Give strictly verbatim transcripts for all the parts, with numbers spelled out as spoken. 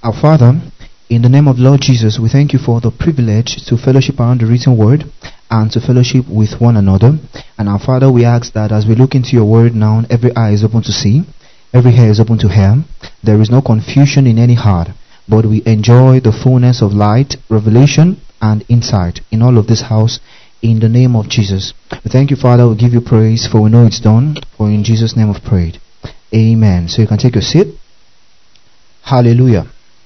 Our Father, in the name of the Lord Jesus, we thank you for the privilege to fellowship around the written word and to fellowship with one another. And our Father, we ask that as we look into your word now, every eye is open to see, every ear is open to hear. There is no confusion in any heart, but we enjoy the fullness of light, revelation, and insight in all of this house in the name of Jesus. We thank you, Father. We give you praise, for we know it's done. For in Jesus' name we've prayed. Amen. So you can take your seat. Hallelujah.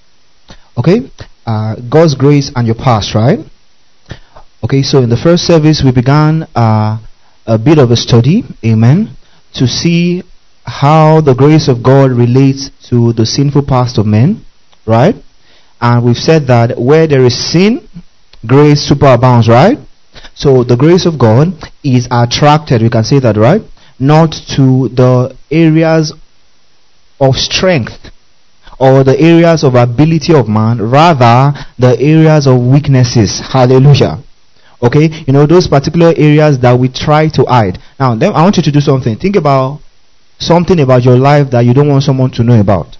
Okay, uh, God's grace and your past, right? Okay, so in the first service we began uh, a bit of a study, amen, to see how the grace of God relates to the sinful past of men, right? And we've said that where there is sin, grace superabounds, right? So the grace of God is attracted, we can say that, right? Not to the areas of strength or the areas of ability of man, rather the areas of weaknesses. Hallelujah. Okay, you know, those particular areas that we try to hide. Now, then I want you to do something. Think about something about your life that you don't want someone to know about.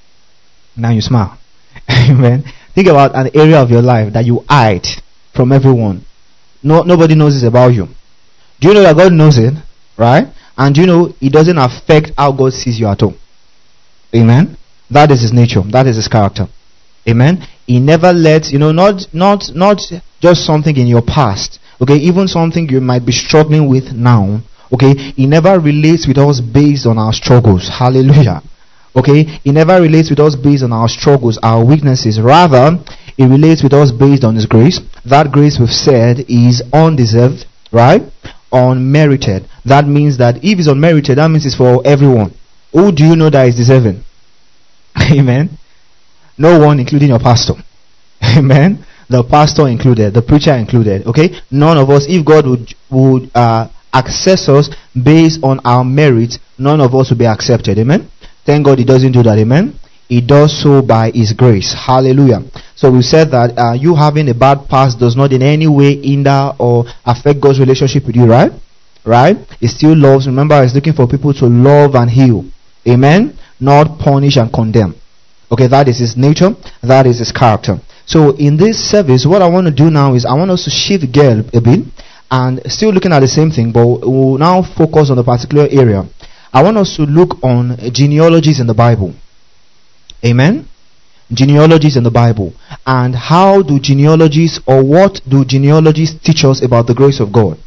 Now you smile. Amen. Think about an area of your life that you hide from everyone. No, nobody knows this about you. Do you know that God knows it? Right? And do you know it doesn't affect how God sees you at all? Amen. That is his nature. That is his character. Amen. He never lets, you know, not not not just something in your past. Okay, even something you might be struggling with now. Okay, he never relates with us based on our struggles. Hallelujah. Okay, he never relates with us based on our struggles, our weaknesses. Rather, he relates with us based on his grace. That grace, we've said, is undeserved, right? Unmerited. That means that if it's unmerited, that means it's for everyone. Who do you know that is deserving? Amen. No one, including your pastor. Amen. The pastor included, the preacher included. Okay. None of us, if God would would uh, access us based on our merit, none of us will be accepted. Amen. Thank God He doesn't do that. Amen. He does so by His grace. Hallelujah. So we said that uh, you having a bad past does not in any way hinder or affect God's relationship with you, right? Right? He still loves. Remember, He's looking for people to love and heal. Amen. Not punish and condemn. Okay, that is his nature, that is his character. So in this service, what I want to do now is I want us to shift gear a bit and still looking at the same thing, but we'll now focus on a particular area. I want us to look on genealogies in the Bible. Amen? Genealogies in the Bible. And how do genealogies, or what do genealogies teach us about the grace of God?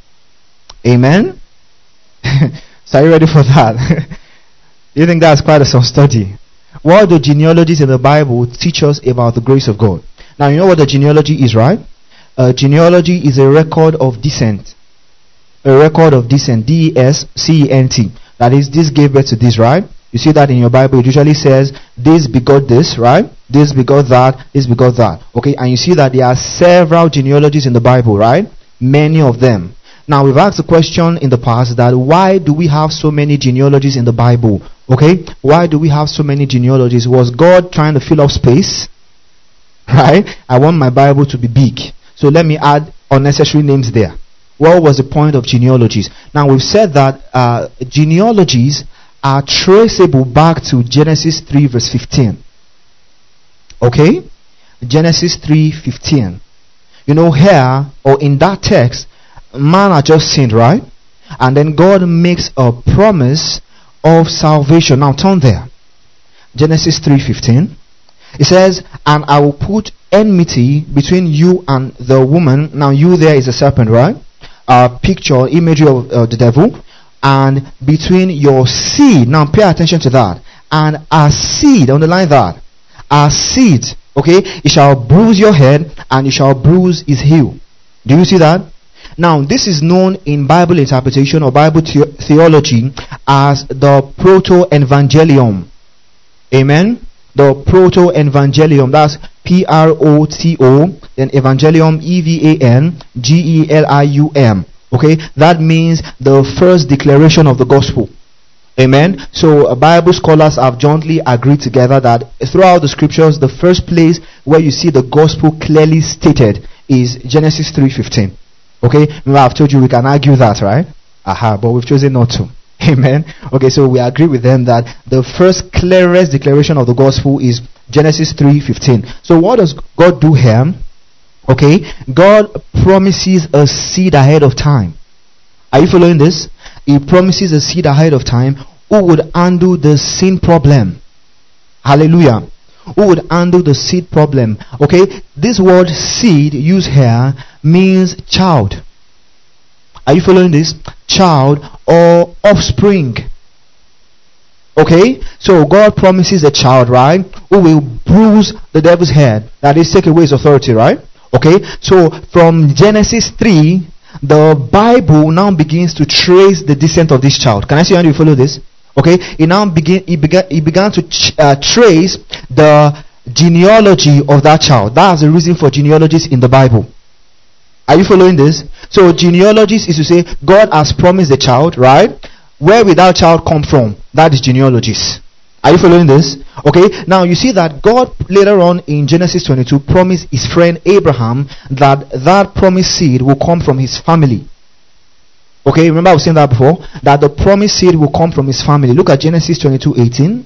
Amen? So are you ready for that? You think that's quite a some study? What do genealogies in the Bible teach us about the grace of God? Now, you know what a genealogy is, right? A genealogy is a record of descent. A record of descent. D E S C E N T. That is, this gave birth to this, right? You see that in your Bible. It usually says, this begot this, right? This begot that. This begot that. Okay, and you see that there are several genealogies in the Bible, right? Many of them. Now, we've asked the question in the past that why do we have so many genealogies in the Bible? Okay? Why do we have so many genealogies? Was God trying to fill up space? Right? I want my Bible to be big. So let me add unnecessary names there. What was the point of genealogies? Now, we've said that uh, genealogies are traceable back to Genesis three verse fifteen. Okay? Genesis three fifteen. You know, here, or in that text, man had just sinned, right? And then God makes a promise of salvation. Now turn there. Genesis three fifteen. It says, and I will put enmity between you and the woman. Now you there is a serpent, right? A picture, imagery of uh, the devil. And between your seed. Now pay attention to that. And a seed, underline that. A seed, okay? It shall bruise your head and it shall bruise his heel. Do you see that? Now, this is known in Bible interpretation or Bible the- theology as the proto-evangelium. Amen? The proto-evangelium. That's P R O T O, then evangelium, E V A N G E L I U M. Okay? That means the first declaration of the gospel. Amen? So, uh, Bible scholars have jointly agreed together that throughout the scriptures, the first place where you see the gospel clearly stated is Genesis three fifteen. Okay? Remember, I've told you we can argue that, right? Aha, but we've chosen not to. Amen. Okay, so we agree with them that the first clearest declaration of the gospel is Genesis three fifteen. So what does God do here? Okay, God promises a seed ahead of time. Are you following this? He promises a seed ahead of time who would handle the sin problem. Hallelujah. Who would handle the seed problem. Okay, this word seed used here means child. Are you following this? Child or offspring. Okay, so God promises a child, right, who will bruise the devil's head, that is, take away his authority, right? Okay, so from Genesis three, the Bible now begins to trace the descent of this child. Can I see how you follow this? Okay, it now begin it began it began to ch- uh, trace the genealogy of that child. That's the reason for genealogies in the Bible. Are you following this? So genealogies is to say God has promised a child, right? Where will that child come from? That is genealogies. Are you following this? Okay, now you see that God later on in Genesis twenty-two promised his friend Abraham that that promised seed will come from his family. Okay, remember I was saying that before, that the promised seed will come from his family. Look at Genesis twenty-two eighteen.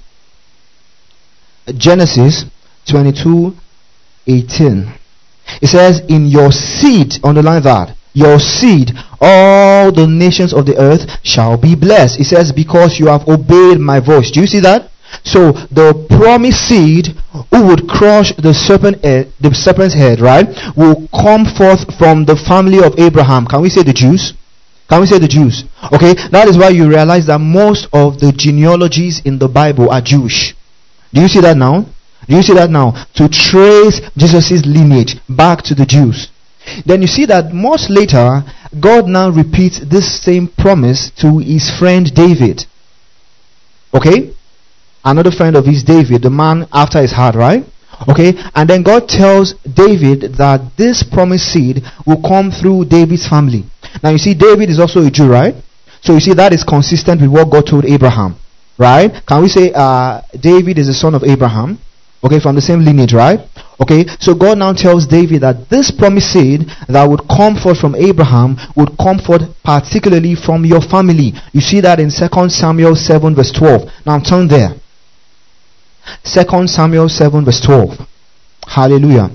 Genesis twenty-two eighteen. It says, in your seed, underline that, your seed, all the nations of the earth shall be blessed. It says, because you have obeyed my voice. Do you see that? So the promised seed who would crush the serpent head, the serpent's head, right, will come forth from the family of Abraham. Can we say the Jews? Can we say the Jews? Okay, that is why you realize that most of the genealogies in the Bible are Jewish. Do you see that now? Do you see that now? To trace Jesus' lineage back to the Jews. Then you see that much later, God now repeats this same promise to his friend David. Okay? Another friend of his, David, the man after his heart, right? Okay? And then God tells David that this promised seed will come through David's family. Now you see, David is also a Jew, right? So you see, that is consistent with what God told Abraham, right? Can we say uh, David is the son of Abraham? Okay, from the same lineage, right? Okay, so God now tells David that this promised seed that would come forth from Abraham would come forth particularly from your family. You see that in Second Samuel seven verse twelve. Now turn there. Second Samuel seven verse twelve. Hallelujah.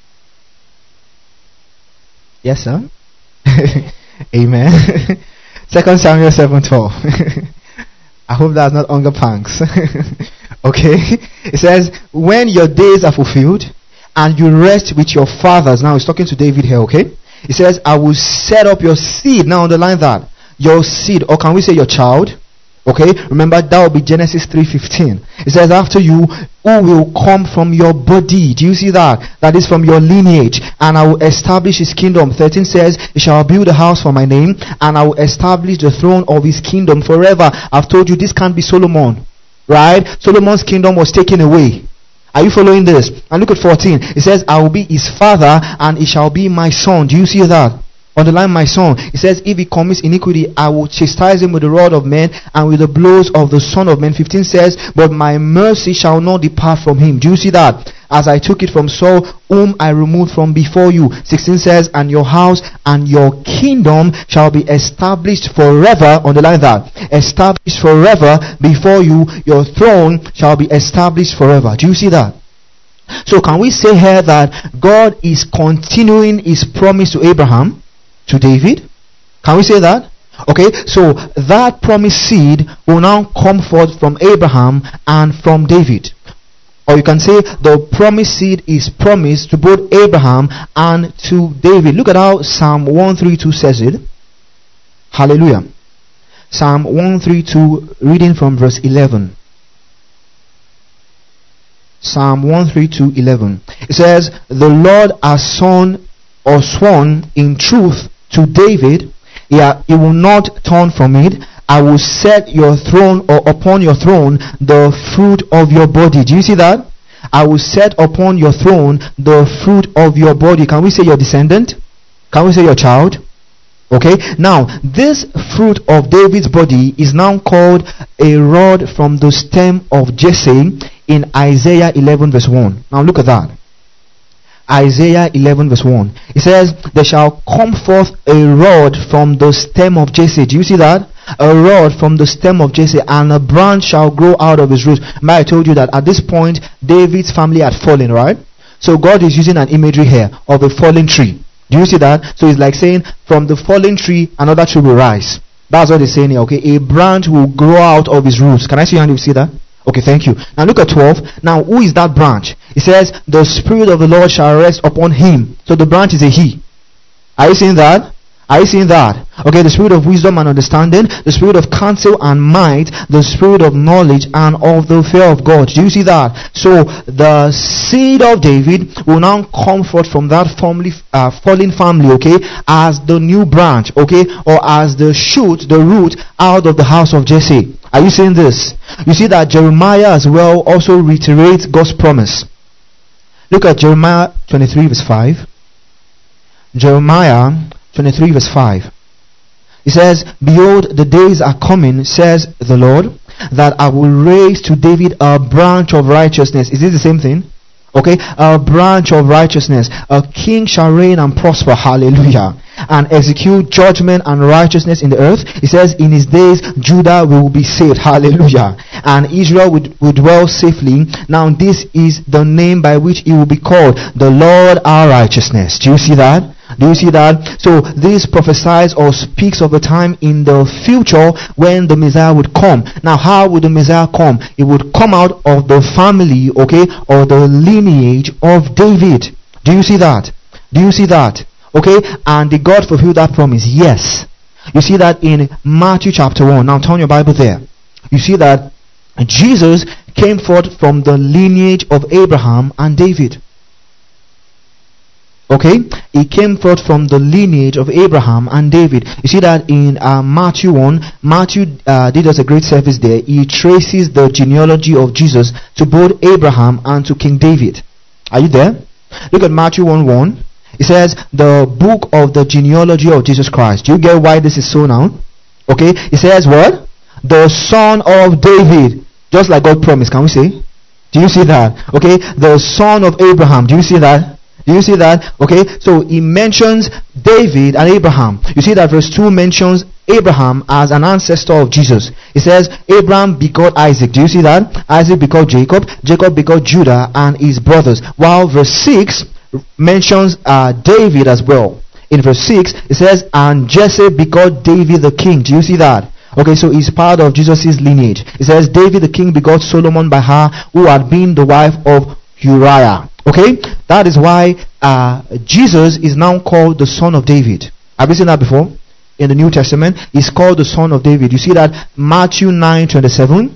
Yes, sir? Amen. Second Samuel seven twelve. I hope that's not hunger pangs. Okay. It says, when your days are fulfilled and you rest with your fathers. Now he's talking to David here, okay? It says, I will set up your seed. Now underline that. Your seed, or can we say your child? Okay, remember that will be Genesis three fifteen. It says, after you, who will come from your body? Do you see that? That is from your lineage. And I will establish his kingdom. thirteen says, he shall build a house for my name, and I will establish the throne of his kingdom forever. I've told you this can't be Solomon. Right? Solomon's kingdom was taken away. Are you following this? And look at fourteen. It says, I will be his father, and he shall be my son. Do you see that? Underline my son. It says, if he commits iniquity, I will chastise him with the rod of men and with the blows of the son of men. fifteen says, but my mercy shall not depart from him. Do you see that? As I took it from Saul, whom I removed from before you. sixteen says, and your house and your kingdom shall be established forever. Underline that. Established forever before you. Your throne shall be established forever. Do you see that? So can we say here that God is continuing his promise to Abraham? To David? Can we say that? Okay, so that promised seed will now come forth from Abraham and from David. Or you can say the promised seed is promised to both Abraham and to David. Look at how Psalm one thirty-two says it. Hallelujah. Psalm one thirty-two, reading from verse eleven. Psalm one thirty-two, eleven. It says, the Lord has sworn or sworn in truth to David, yeah, he will not turn from it. I will set your throne, or upon your throne, the fruit of your body. Do you see that? I will set upon your throne the fruit of your body. Can we say your descendant? Can we say your child? Okay. Now, this fruit of David's body is now called a rod from the stem of Jesse in Isaiah eleven verse one. Now look at that. Isaiah eleven verse one. It says, there shall come forth a rod from the stem of Jesse. Do you see that? a rod from the stem of Jesse, and a branch shall grow out of his roots. Remember I told you that at this point, David's family had fallen, right? So God is using an imagery here of a fallen tree. Do you see that? So it's like saying, from the fallen tree, another tree will rise. That's what he's saying here, okay? A branch will grow out of his roots. Can I see your hand if you see that? Okay, thank you. Now look at twelve. Now, who is that branch? It says, the Spirit of the Lord shall rest upon him. So the branch is a he. Are you seeing that? Are you seeing that? Okay, the spirit of wisdom and understanding, the spirit of counsel and might, the spirit of knowledge and of the fear of God. Do you see that? So the seed of David will now come forth from that family, uh, fallen family, okay, as the new branch, okay, or as the shoot, the root out of the house of Jesse. Are you seeing this? You see that Jeremiah as well also reiterates God's promise. Look at Jeremiah twenty-three verse five. Jeremiah twenty-three verse five. It says, behold, the days are coming, says the Lord, that I will raise to David a branch of righteousness. Is this the same thing? Okay, a branch of righteousness. A king shall reign and prosper. Hallelujah. And execute judgment and righteousness in the earth. It says, in his days Judah will be saved. Hallelujah. And Israel would, would dwell safely. Now this is the name by which he will be called, the Lord our righteousness. Do you see that? Do you see that? So this prophesies or speaks of a time in the future when the Messiah would come. Now how would the Messiah come? It would come out of the family, okay, or the lineage of David. Do you see that? Do you see that? Okay, and did God fulfill that promise? Yes. You see that in Matthew chapter one. Now turn your Bible there. You see that Jesus came forth from the lineage of Abraham and David. Okay, he came forth from the lineage of Abraham and David. You see that in uh, Matthew one. Matthew uh, did us a great service there. He traces the genealogy of Jesus to both Abraham and to King David. Are you there? Look at Matthew one one. It says, the book of the genealogy of Jesus Christ. Do you get why this is so now? Okay, it says what? The son of David. Just like God promised, can we say? Do you see that? Okay, the son of Abraham. Do you see that? Do you see that? Okay, so he mentions David and Abraham. You see that verse two mentions Abraham as an ancestor of Jesus. It says, Abraham begot Isaac. Do you see that? Isaac begot Jacob. Jacob begot Judah and his brothers. While verse six mentions uh, David as well. In verse six, it says, and Jesse begot David the king. Do you see that? Okay, so he's part of Jesus' lineage. It says, David the king begot Solomon by her, who had been the wife of Uriah. Okay, that is why uh, Jesus is now called the son of David. Have you seen that before? In the New Testament, he's called the son of David. You see that Matthew nine twenty-seven.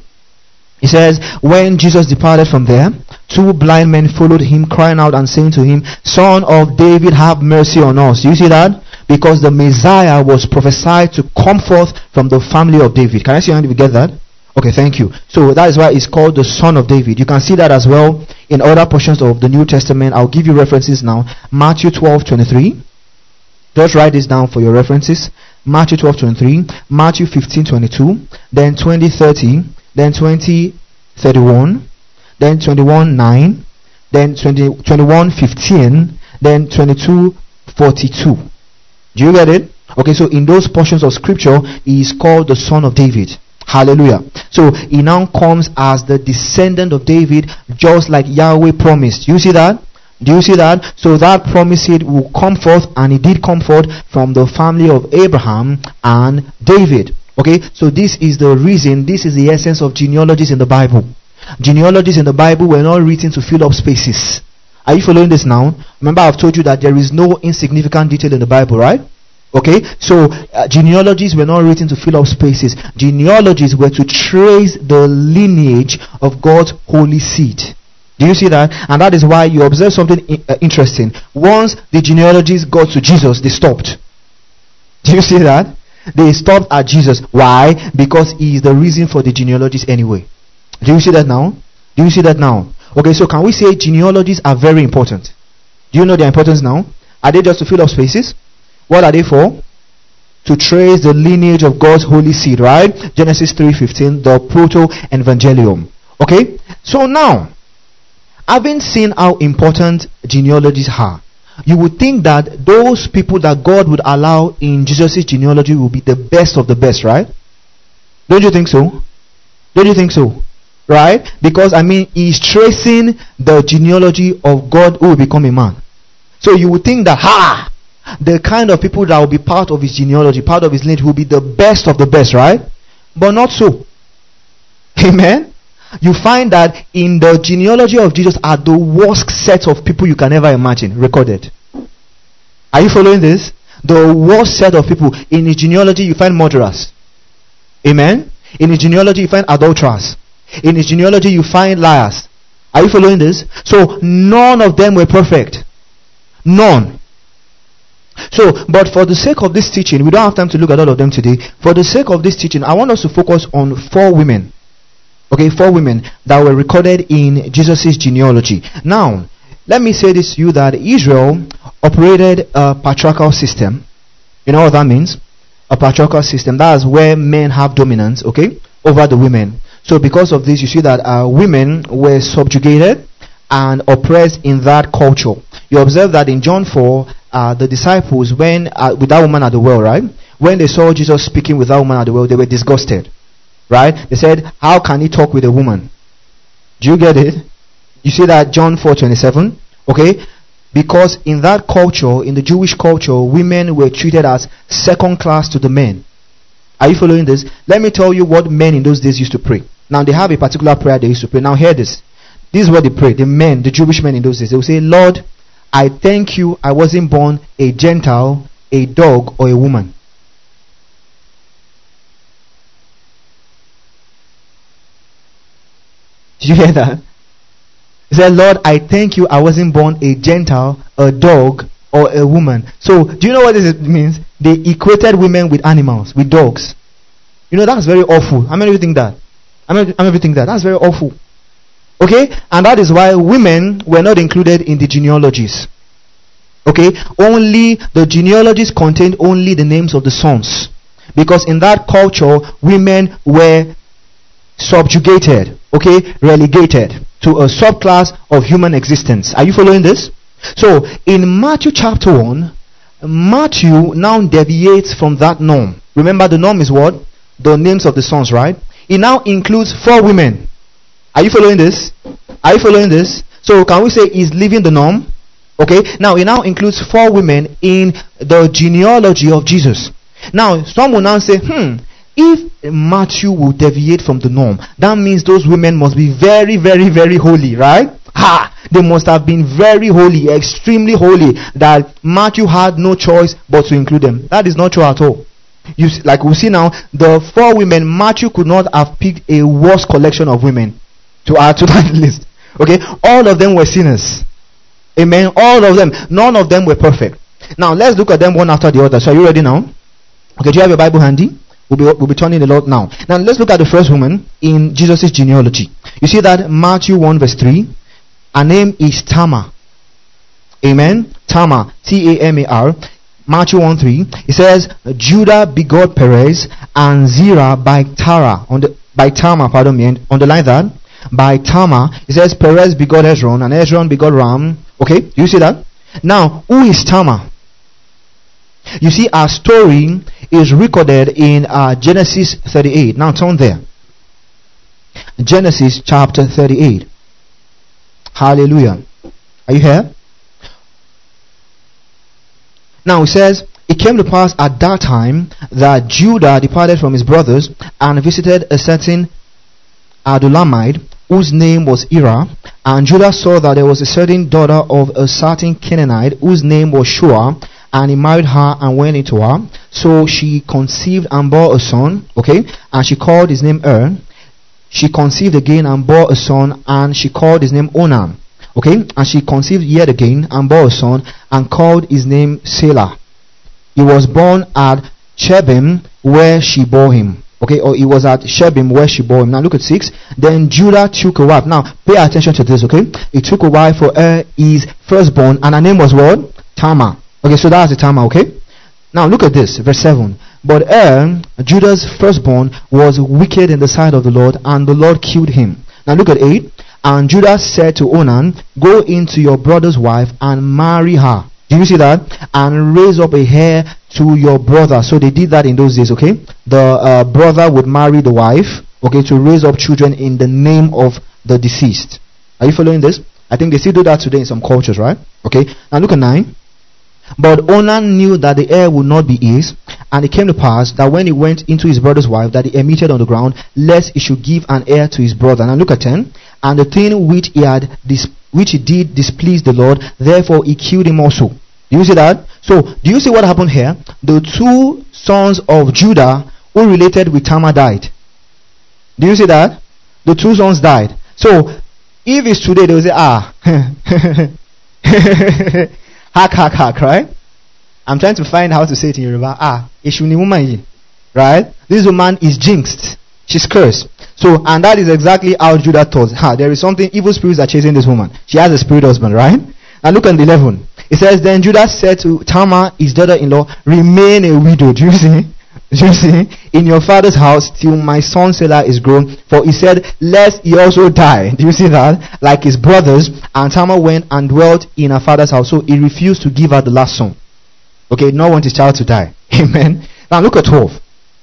It says, when Jesus departed from there, two blind men followed him, crying out and saying to him, Son of David, have mercy on us. Do you see that? Because the Messiah was prophesied to come forth from the family of David. Can I see your hand if you get that? Okay, thank you. So that is why it's called the son of David. You can see that as well in other portions of the New Testament. I'll give you references now. Matthew twelve twenty-three. Just write this down for your references. Matthew twelve twenty-three, Matthew fifteen twenty-two, then twenty thirty, then twenty thirty-one, then twenty-one nine, then twenty, twenty-one fifteen, then twenty-two forty-two. Do you get it? Okay, so in those portions of scripture, he is called the son of David. Hallelujah. So he now comes as the descendant of David, just like Yahweh promised. Do you see that? Do you see that? So that promise seed will come forth, and it did come forth from the family of Abraham and David. Okay, so this is the reason, this is the essence of genealogies in the Bible. Genealogies in the Bible were not written to fill up spaces. Are you following this now? Remember, I've told you that there is no insignificant detail in the Bible, right? Okay, so uh, genealogies were not written to fill up spaces. Genealogies were to trace the lineage of God's holy seed. Do you see that? And that is why you observe something I- uh, interesting. Once the genealogies got to Jesus, they stopped. Do you see that? They stopped at Jesus. Why? Because he is the reason for the genealogies anyway. Do you see that now? Do you see that now? Okay, so can we say genealogies are very important? Do you know their importance now? Are they just to fill up spaces? What are they for? To trace the lineage of God's holy seed, right? Genesis three fifteen, the proto-evangelium. Okay? So now, having seen how important genealogies are, you would think that those people that God would allow in Jesus' genealogy will be the best of the best, right? Don't you think so? Don't you think so? Right? Because I mean, he's tracing the genealogy of God who will become a man. So you would think that, ha! The kind of people that will be part of his genealogy, part of his lineage, will be the best of the best, right? But not so. Amen? You find that in the genealogy of Jesus are the worst set of people you can ever imagine recorded. Are you following this? The worst set of people. In his genealogy you find murderers. Amen? In his genealogy you find adulterers. In his genealogy you find liars. Are you following this? So none of them were perfect. None. So, but for the sake of this teaching, we don't have time to look at all of them today. For the sake of this teaching, I want us to focus on four women. Okay, four women that were recorded in Jesus' genealogy. Now, let me say this to you, that Israel operated a patriarchal system. You know what that means? A patriarchal system. That is where men have dominance, okay, over the women. So because of this, you see that uh, women were subjugated and oppressed in that culture. You observe that in John four, uh, the disciples, when uh, with that woman at the well, right? When they saw Jesus speaking with that woman at the well, they were disgusted, right? They said, "How can he talk with a woman?" Do you get it? You see that John four twenty-seven, okay? Because in that culture, in the Jewish culture, women were treated as second class to the men. Are you following this? Let me tell you what men in those days used to pray. Now they have a particular prayer they used to pray. Now hear this. This is what they pray. The men, the Jewish men in those days, they will say, "Lord, I thank you I wasn't born a Gentile, a dog, or a woman." Did you hear that? He said, "Lord, I thank you I wasn't born a Gentile, a dog, or a woman." So, do you know what this means? They equated women with animals, with dogs. You know, that's very awful. How many of you think that? How many, how many of you think that? That's very awful. Okay? And that is why women were not included in the genealogies. Okay? Only the genealogies contained only the names of the sons. Because in that culture, women were subjugated, okay, relegated to a subclass of human existence. Are you following this? So, in Matthew chapter one, Matthew now deviates from that norm. Remember, the norm is what? The names of the sons, right? It now includes four women. Are you following this? Are you following this? So, can we say he's leaving the norm? Okay, now it now includes four women in the genealogy of Jesus. Now, some will now say, hmm, if Matthew will deviate from the norm, that means those women must be very, very, very holy, right? Ha! They must have been very holy, extremely holy, that Matthew had no choice but to include them. That is not true at all. You see, like we see now, the four women, Matthew could not have picked a worse collection of women to add to that list. Okay? All of them were sinners. Amen? All of them. None of them were perfect. Now, let's look at them one after the other. So, are you ready now? Okay, do you have your Bible handy? We'll be, we'll be turning a lot now. Now, let's look at the first woman in Jesus' genealogy. You see that Matthew one verse three. Her name is Tamar. Amen? Tamar. T A M A R. Matthew one three. It says, Judah begot Perez and Zerah by Tara. On the, by Tamar, pardon me. Underline that. By Tamar. It says, Perez begot Hezron and Hezron begot Ram. Okay? Do you see that? Now, who is Tamar? You see, our story is recorded in uh, Genesis thirty-eight. Now turn there. Genesis chapter thirty-eight. Hallelujah. Are you here? Now it says, it came to pass at that time that Judah departed from his brothers and visited a certain Adulamite whose name was Ira. And Judah saw that there was a certain daughter of a certain Canaanite whose name was Shua. And he married her and went into her. So she conceived and bore a son. Okay. And she called his name Er. She conceived again and bore a son. And she called his name Onan. Okay. And she conceived yet again and bore a son. And called his name Selah. He was born at Shebim where she bore him. Okay. Or he was at Shebim where she bore him. Now look at six. Then Judah took a wife. Now pay attention to this. Okay. He took a wife for Er, his firstborn. And her name was what? Tamar. Okay, so that's the Tamar, okay? Now look at this, verse seven. But Er, Judah's firstborn, was wicked in the sight of the Lord, and the Lord killed him. Now look at eight. And Judah said to Onan, go into your brother's wife and marry her. Do you see that? And raise up a heir to your brother. So they did that in those days, okay? The uh, brother would marry the wife, okay, to raise up children in the name of the deceased. Are you following this? I think they still do that today in some cultures, right? Okay. Now look at nine. But Onan knew that the heir would not be his, and it came to pass that when he went into his brother's wife, that he emitted on the ground, lest he should give an heir to his brother. Now look at ten. And the thing which he had, dis- which he did displeased the Lord, therefore he killed him also. Do you see that? So, do you see what happened here? The two sons of Judah who related with Tamar died. Do you see that? The two sons died. So, if it's today, they will say, ah, hack, hack, hack, right? I'm trying to find how to say it in Yoruba. Ah, ishuni woman, right? This woman is jinxed. She's cursed. So, and that is exactly how Judah thought. Ha, there is something, evil spirits are chasing this woman. She has a spirit husband, right? And look at the eleven. It says, then Judah said to Tamar, his daughter-in-law, remain a widow. Do you see? Do you see? In your father's house till my son Selah is grown. For he said, lest he also die. Do you see that? Like his brothers. And Tamar went and dwelt in her father's house. So he refused to give her the last son. Okay, not want his child to die. Amen. Now look at twelve.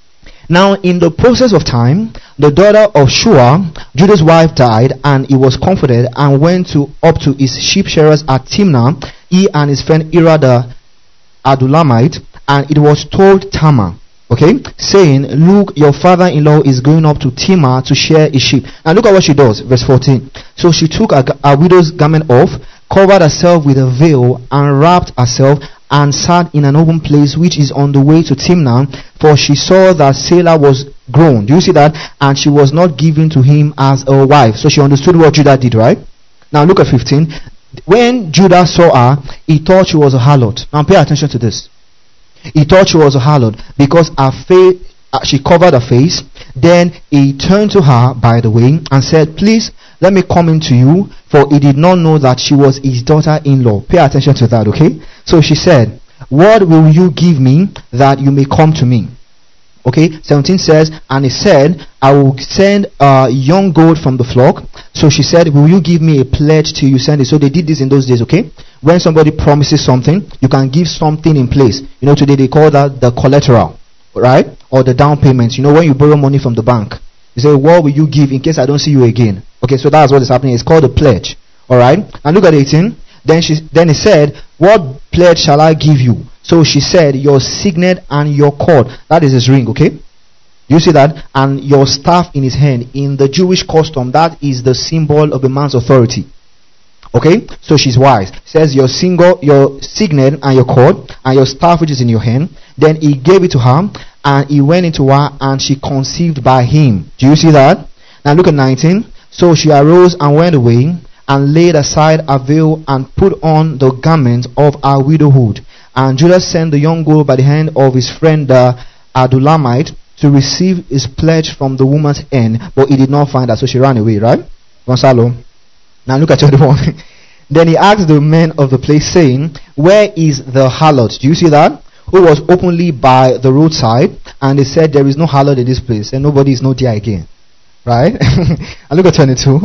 Now in the process of time, the daughter of Shua, Judah's wife, died, and he was comforted and went to up to his sheep shearers at Timnah, he and his friend Ira the Adulamite, and it was told Tamar, okay, saying, look, your father-in-law is going up to Timnah to shear his sheep. Now look at what she does, verse fourteen. So she took a, a widow's garment off, covered herself with a veil, and wrapped herself, and sat in an open place which is on the way to Timnah, for she saw that Selah was grown. Do you see that? And she was not given to him as a wife. So she understood what Judah did, right? Now look at fifteen. When Judah saw her, he thought she was a harlot. Now pay attention to this. He thought she was a harlot because her face, uh, she covered her face. Then he turned to her by the way and said, please let me come in to you, for he did not know that she was his daughter-in-law. Pay attention to that, okay? So she said, what will you give me that you may come to me? Okay, seventeen says, and he said, I will send a young goat from the flock. So she said, will you give me a pledge till you send it? So they did this in those days, okay? When somebody promises something, you can give something in place. You know, today they call that the collateral, right? Or the down payment. You know, when you borrow money from the bank, you say, what will you give in case I don't see you again? Okay, so that's what is happening. It's called a pledge. Alright? And look at eighteen. Then she then he said, what pledge shall I give you? So she said, your signet and your cord. That is his ring, okay? You see that? And your staff in his hand. In the Jewish custom, that is the symbol of a man's authority. Okay? So she's wise. Says your single, your signet and your cord, and your staff which is in your hand. Then he gave it to her, and he went into her, and she conceived by him. Do you see that? Now look at nineteen. So she arose and went away, and laid aside her veil, and put on the garment of her widowhood. And Judah sent the young girl by the hand of his friend the Adulamite to receive his pledge from the woman's hand, but he did not find her, so she ran away, right? Gonzalo. Now look at twenty-one. Then he asked the men of the place, saying, where is the harlot? Do you see that? Who was openly by the roadside, and they said, there is no harlot in this place, and nobody is not there again. Right? And look at twenty-two.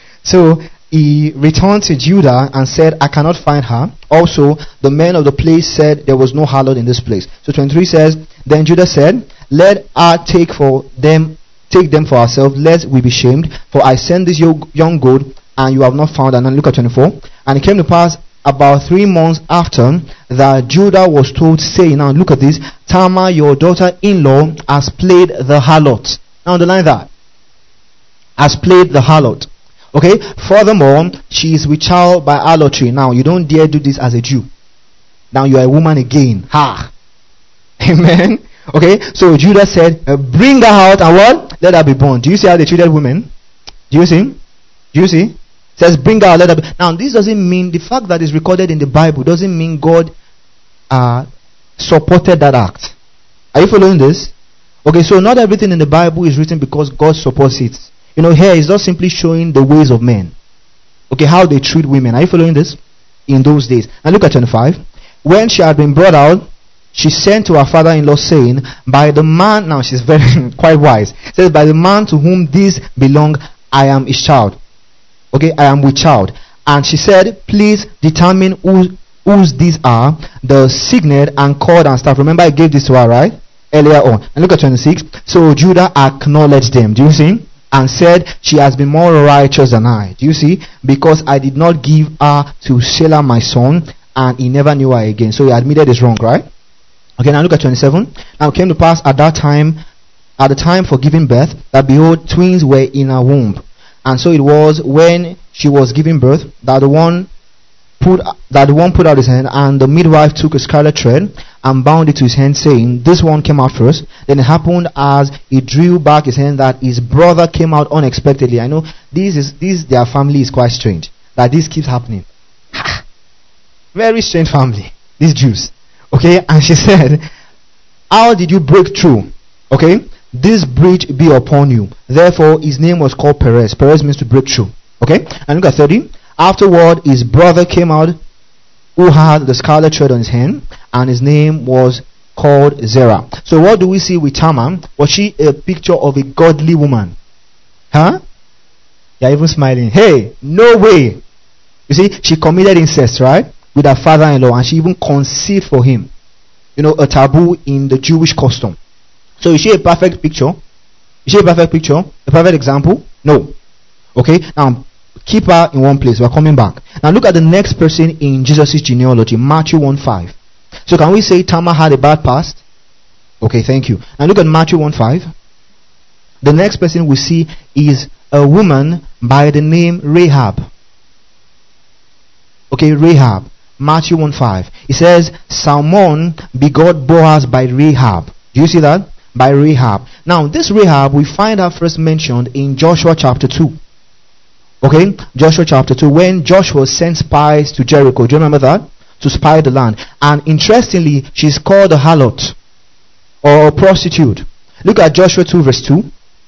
So he returned to Judah and said, I cannot find her. Also, the men of the place said there was no harlot in this place. So twenty-three says, then Judah said, let her take for them, take them for ourselves, lest we be shamed. For I sent this young goat, and you have not found her. And then look at twenty-four. And it came to pass about three months after that Judah was told, saying, now look at this, Tamar, your daughter-in-law, has played the harlot. Now underline that. Has played the harlot. Okay? Furthermore, she is with child by harlotry. Now, you don't dare do this as a Jew. Now you are a woman again. Ha! Amen? Okay? So Judah said, uh, bring her out and what? Let her be born. Do you see how they treated women? Do you see? Do you see? It says, bring her out, let her be. Now, this doesn't mean, the fact that it's recorded in the Bible doesn't mean God uh, supported that act. Are you following this? Okay, so not everything in the Bible is written because God supports it. You know, here is not simply showing the ways of men. Okay, how they treat women. Are you following this? In those days. And look at twenty-five. When she had been brought out, she sent to her father-in-law, saying, by the man, now she's very quite wise, says, by the man to whom this belong, I am his child. Okay, I am with child. And she said, please determine who, whose these are, the signet and cord and staff. Remember I gave this to her, right? Earlier on. And look at twenty-six. So Judah acknowledged them. Do you see? And said, she has been more righteous than I. Do you see? Because I did not give her to Shelah my son, and he never knew her again. So he admitted it's wrong, right? Okay, now look at twenty-seven. Now it came to pass at that time, at the time for giving birth, that behold, twins were in her womb. And so it was when she was giving birth that the one put that the one put out his hand, and the midwife took a scarlet thread and bound it to his hand, saying, this one came out first. Then it happened as he drew back his hand that his brother came out unexpectedly. I know this is this their family is quite strange, that this keeps happening. Very strange family, these Jews. Okay, and she said, how did you break through? Okay, this breach be upon you. Therefore his name was called Perez. Perez means to break through. Okay, and look at thirty. Afterward his brother came out, who had the scarlet thread on his hand, and his name was called Zerah. So what do we see with Tamar? Was she a picture of a godly woman? Huh? You're even smiling. Hey, no way. You see, she committed incest, right? With her father-in-law, and she even conceived for him. You know, a taboo in the Jewish custom. So is she a perfect picture? Is she a perfect picture? A perfect example? No. Okay, now keep her in one place. We're coming back. Now look at the next person in Jesus' genealogy, Matthew one five. So can we say Tamar had a bad past? Okay, thank you. Now look at Matthew one five. The next person we see is a woman by the name Rahab. Okay, Rahab. Matthew one five. It says, Salmon begot Boaz by Rahab. Do you see that? By Rahab. Now this Rahab, we find her first mentioned in Joshua chapter two. Okay, Joshua chapter two, when Joshua sent spies to Jericho. Do you remember that? To spy the land. And interestingly, she's called a harlot or a prostitute. Look at Joshua two verse two.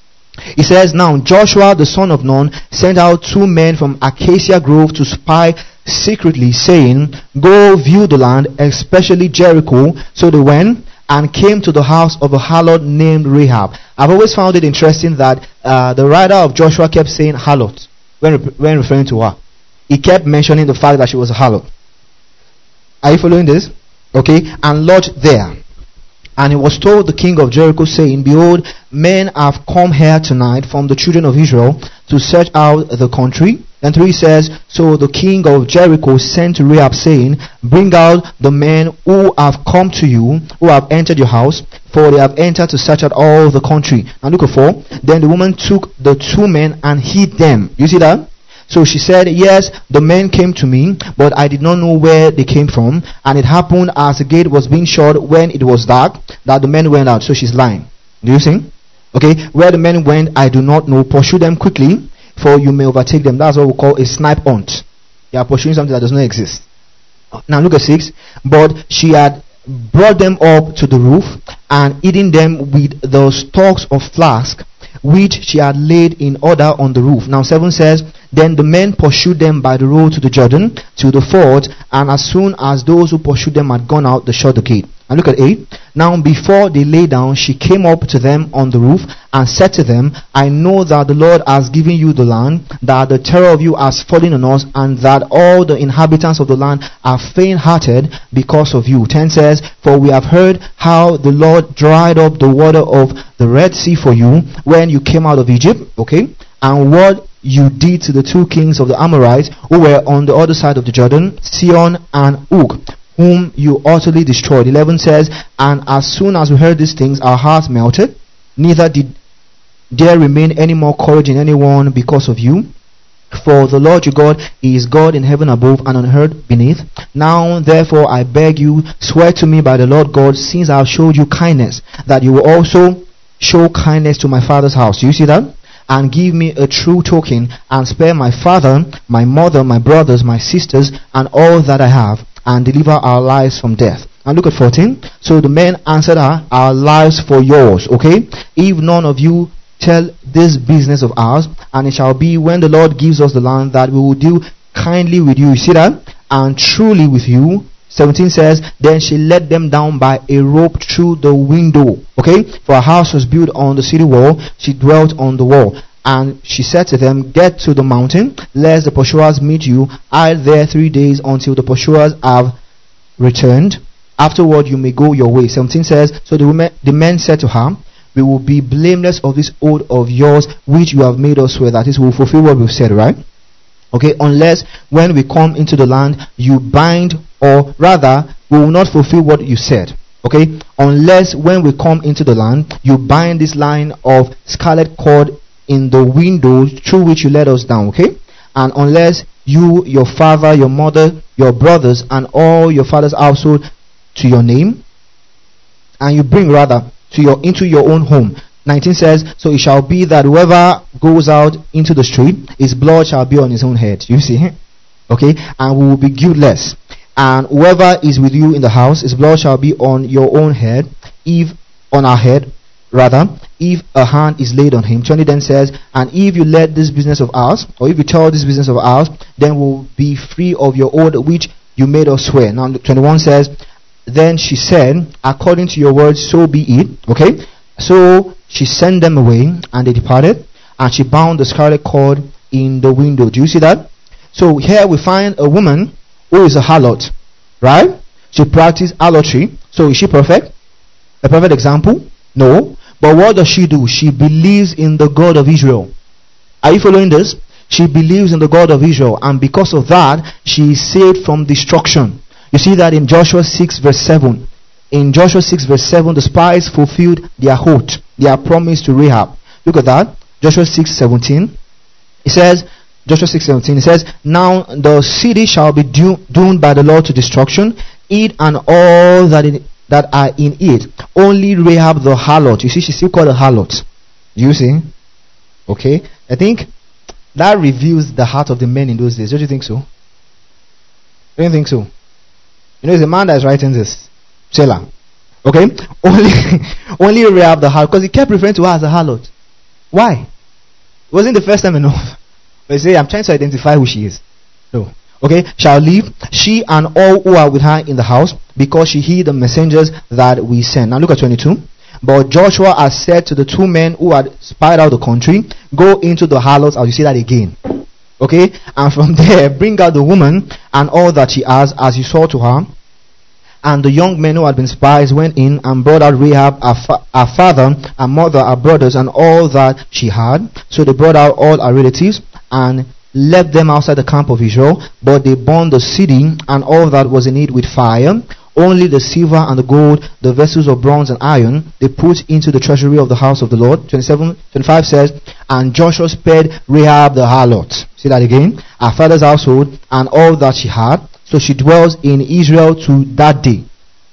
It says, now Joshua the son of Nun sent out two men from Acacia Grove to spy secretly, saying, go view the land, especially Jericho. So they went and came to the house of a harlot named Rahab. I've always found it interesting that uh, the writer of Joshua kept saying harlot when, when referring to her. He kept mentioning the fact that she was a harlot. Are you following this? Okay, and lodged there. And it was told the king of Jericho, saying, behold, men have come here tonight from the children of Israel to search out the country. And three says, so the king of Jericho sent to Rahab, saying, bring out the men who have come to you, who have entered your house, for they have entered to search out all the country. And look at four. Then the woman took the two men and hid them. You see that? So she said, yes, the men came to me, but I did not know where they came from. And it happened as the gate was being shut when it was dark, that the men went out. So she's lying. Do you see? Okay, where the men went, I do not know. Pursue them quickly, for you may overtake them. That's what we call a snipe hunt. You are pursuing something that does not exist. Now look at six. But she had brought them up to the roof, and eating them with the stalks of flax, which she had laid in order on the roof. Now seven says, then the men pursued them by the road to the Jordan, to the ford, and as soon as those who pursued them had gone out, they shut the gate. And look at eight. Now before they lay down, she came up to them on the roof, and said to them, I know that the Lord has given you the land, that the terror of you has fallen on us, and that all the inhabitants of the land are faint-hearted because of you. ten says, for we have heard how the Lord dried up the water of the Red Sea for you when you came out of Egypt. Okay, and what you did to the two kings of the Amorites who were on the other side of the Jordan, Sihon and Og, whom you utterly destroyed. eleven says, and as soon as we heard these things, our hearts melted, neither did there remain any more courage in anyone because of you. For the Lord your God is God in heaven above and on earth beneath. Now therefore I beg you, swear to me by the Lord God, since I have showed you kindness, that you will also show kindness to my father's house. Do you see that? And give me a true token, and spare my father, my mother, my brothers, my sisters, and all that I have, and deliver our lives from death. And look at fourteen. So the men answered her, our lives for yours. Okay, if none of you tell this business of ours, and it shall be when the Lord gives us the land, that we will do kindly with you. You see that? And truly with you. seventeen says, then she let them down by a rope through the window. Okay, for her house was built on the city wall, she dwelt on the wall. And she said to them, get to the mountain, lest the pursuers meet you. Hide there three days until the pursuers have returned. Afterward you may go your way. seventeen says, so the women, the men said to her, we will be blameless of this oath of yours which you have made us swear. That is, we will fulfill what we've said, right? Okay, unless when we come into the land you bind, or rather we will not fulfill what you said. Okay, unless when we come into the land you bind this line of scarlet cord in the window through which you let us down. Okay, and unless you, your father, your mother, your brothers, and all your father's household to your name, and you bring rather to your into your own home. nineteen says, so it shall be that whoever goes out into the street, his blood shall be on his own head. You see, okay, and we will be guiltless. And whoever is with you in the house, his blood shall be on your own head, if on our head, rather, if a hand is laid on him. twenty then says, and if you let this business of ours, or if you tell this business of ours, then we'll be free of your oath which you made us swear. Now twenty-one says, then she said, according to your word, so be it. Okay, so she sent them away, and they departed, and she bound the scarlet cord in the window. Do you see that? So here we find a woman who is a harlot, right? She practiced harlotry. So is she perfect? A perfect example? No. But what does she do? She believes in the God of Israel. Are you following this? She believes in the God of Israel, and because of that, she is saved from destruction. You see that in Joshua six verse seven. In Joshua six verse seven, the spies fulfilled their oath, their promise to Rahab. Look at that. Joshua six seventeen. It says, Joshua six seventeen, it says, now the city shall be do- doomed by the Lord to destruction, it and all that in, that are in it. Only Rahab the harlot. You see, she's still called a harlot. You see? Okay? I think that reveals the heart of the men in those days. Don't you think so? Don't you think so? You know, it's a man that is writing this. Selah. Okay? Only only Rahab the harlot, because he kept referring to her as a harlot. Why? It wasn't the first time enough. But say, I'm trying to identify who she is. No. Okay, shall leave, she and all who are with her in the house, because she hid the messengers that we sent. Now look at twenty-two. But Joshua has said to the two men who had spied out the country, go into the harlots. I'll see that again. Okay, and from there bring out the woman and all that she has, as you saw to her. And the young men who had been spies went in and brought out Rahab, her, fa- her father, her mother, her brothers, and all that she had. So they brought out all her relatives and left them outside the camp of Israel. But they burned the city and all that was in it with fire. Only the silver and the gold, the vessels of bronze and iron, they put into the treasury of the house of the Lord. twenty-seven, twenty-five says, and Joshua spared Rahab the harlot. See that again? Her father's household and all that she had. So she dwells in Israel to that day.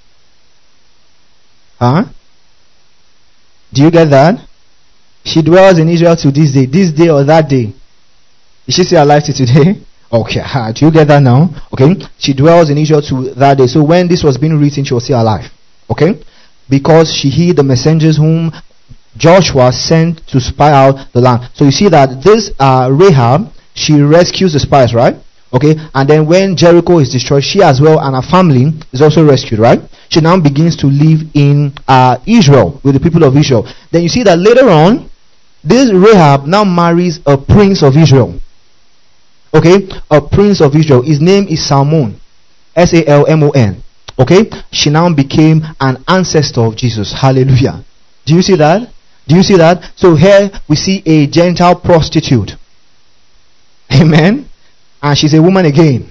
Huh? Do you get that? She dwells in Israel to this day. This day or that day? Is she still alive to today? Okay. Do you get that now? Okay. She dwells in Israel to that day. So when this was being written, she was still alive. Okay. Because she hid the messengers whom Joshua sent to spy out the land. So you see that this uh, Rahab, she rescues the spies, right? Okay, and then when Jericho is destroyed, she as well and her family is also rescued, right? She now begins to live in uh, Israel with the people of Israel. Then you see that later on, this Rahab now marries a prince of Israel. Okay, a prince of Israel. His name is Salmon, S A L M O N. Okay, she now became an ancestor of Jesus. Hallelujah. Do you see that? Do you see that? So here we see a Gentile prostitute. Amen. And she's a woman again.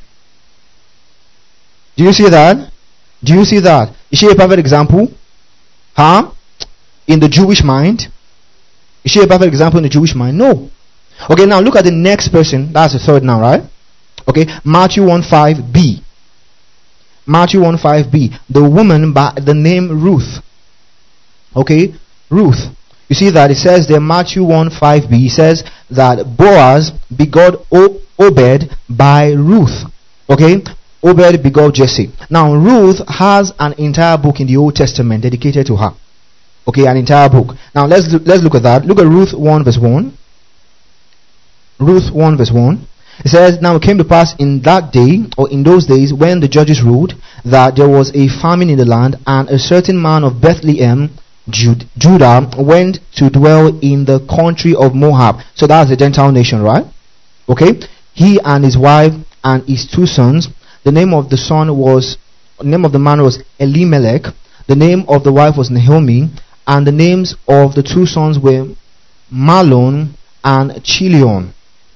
Do you see that? Do you see that? Is she a perfect example? Huh? In the Jewish mind? Is she a perfect example in the Jewish mind? No. Okay, now look at the next person. That's the third now, right? Okay, Matthew one five b. Matthew one five b. The woman by the name Ruth. Okay, Ruth. You see that it says there, Matthew one five b, it says that Boaz begot o- Obed by Ruth. Okay, Obed begot Jesse. Now Ruth has an entire book in the Old Testament dedicated to her. Okay, an entire book. Now let's look, let's look at that. Look at Ruth one verse one. Ruth one verse one. It says, now it came to pass in that day, or in those days, when the judges ruled, that there was a famine in the land, and a certain man of Bethlehem, Judah, went to dwell in the country of Moab. So that's a Gentile nation, right? Okay. He and his wife and his two sons. The name of the son was the name of the man was Elimelech, the name of the wife was Naomi, and the names of the two sons were Mahlon and Chilion,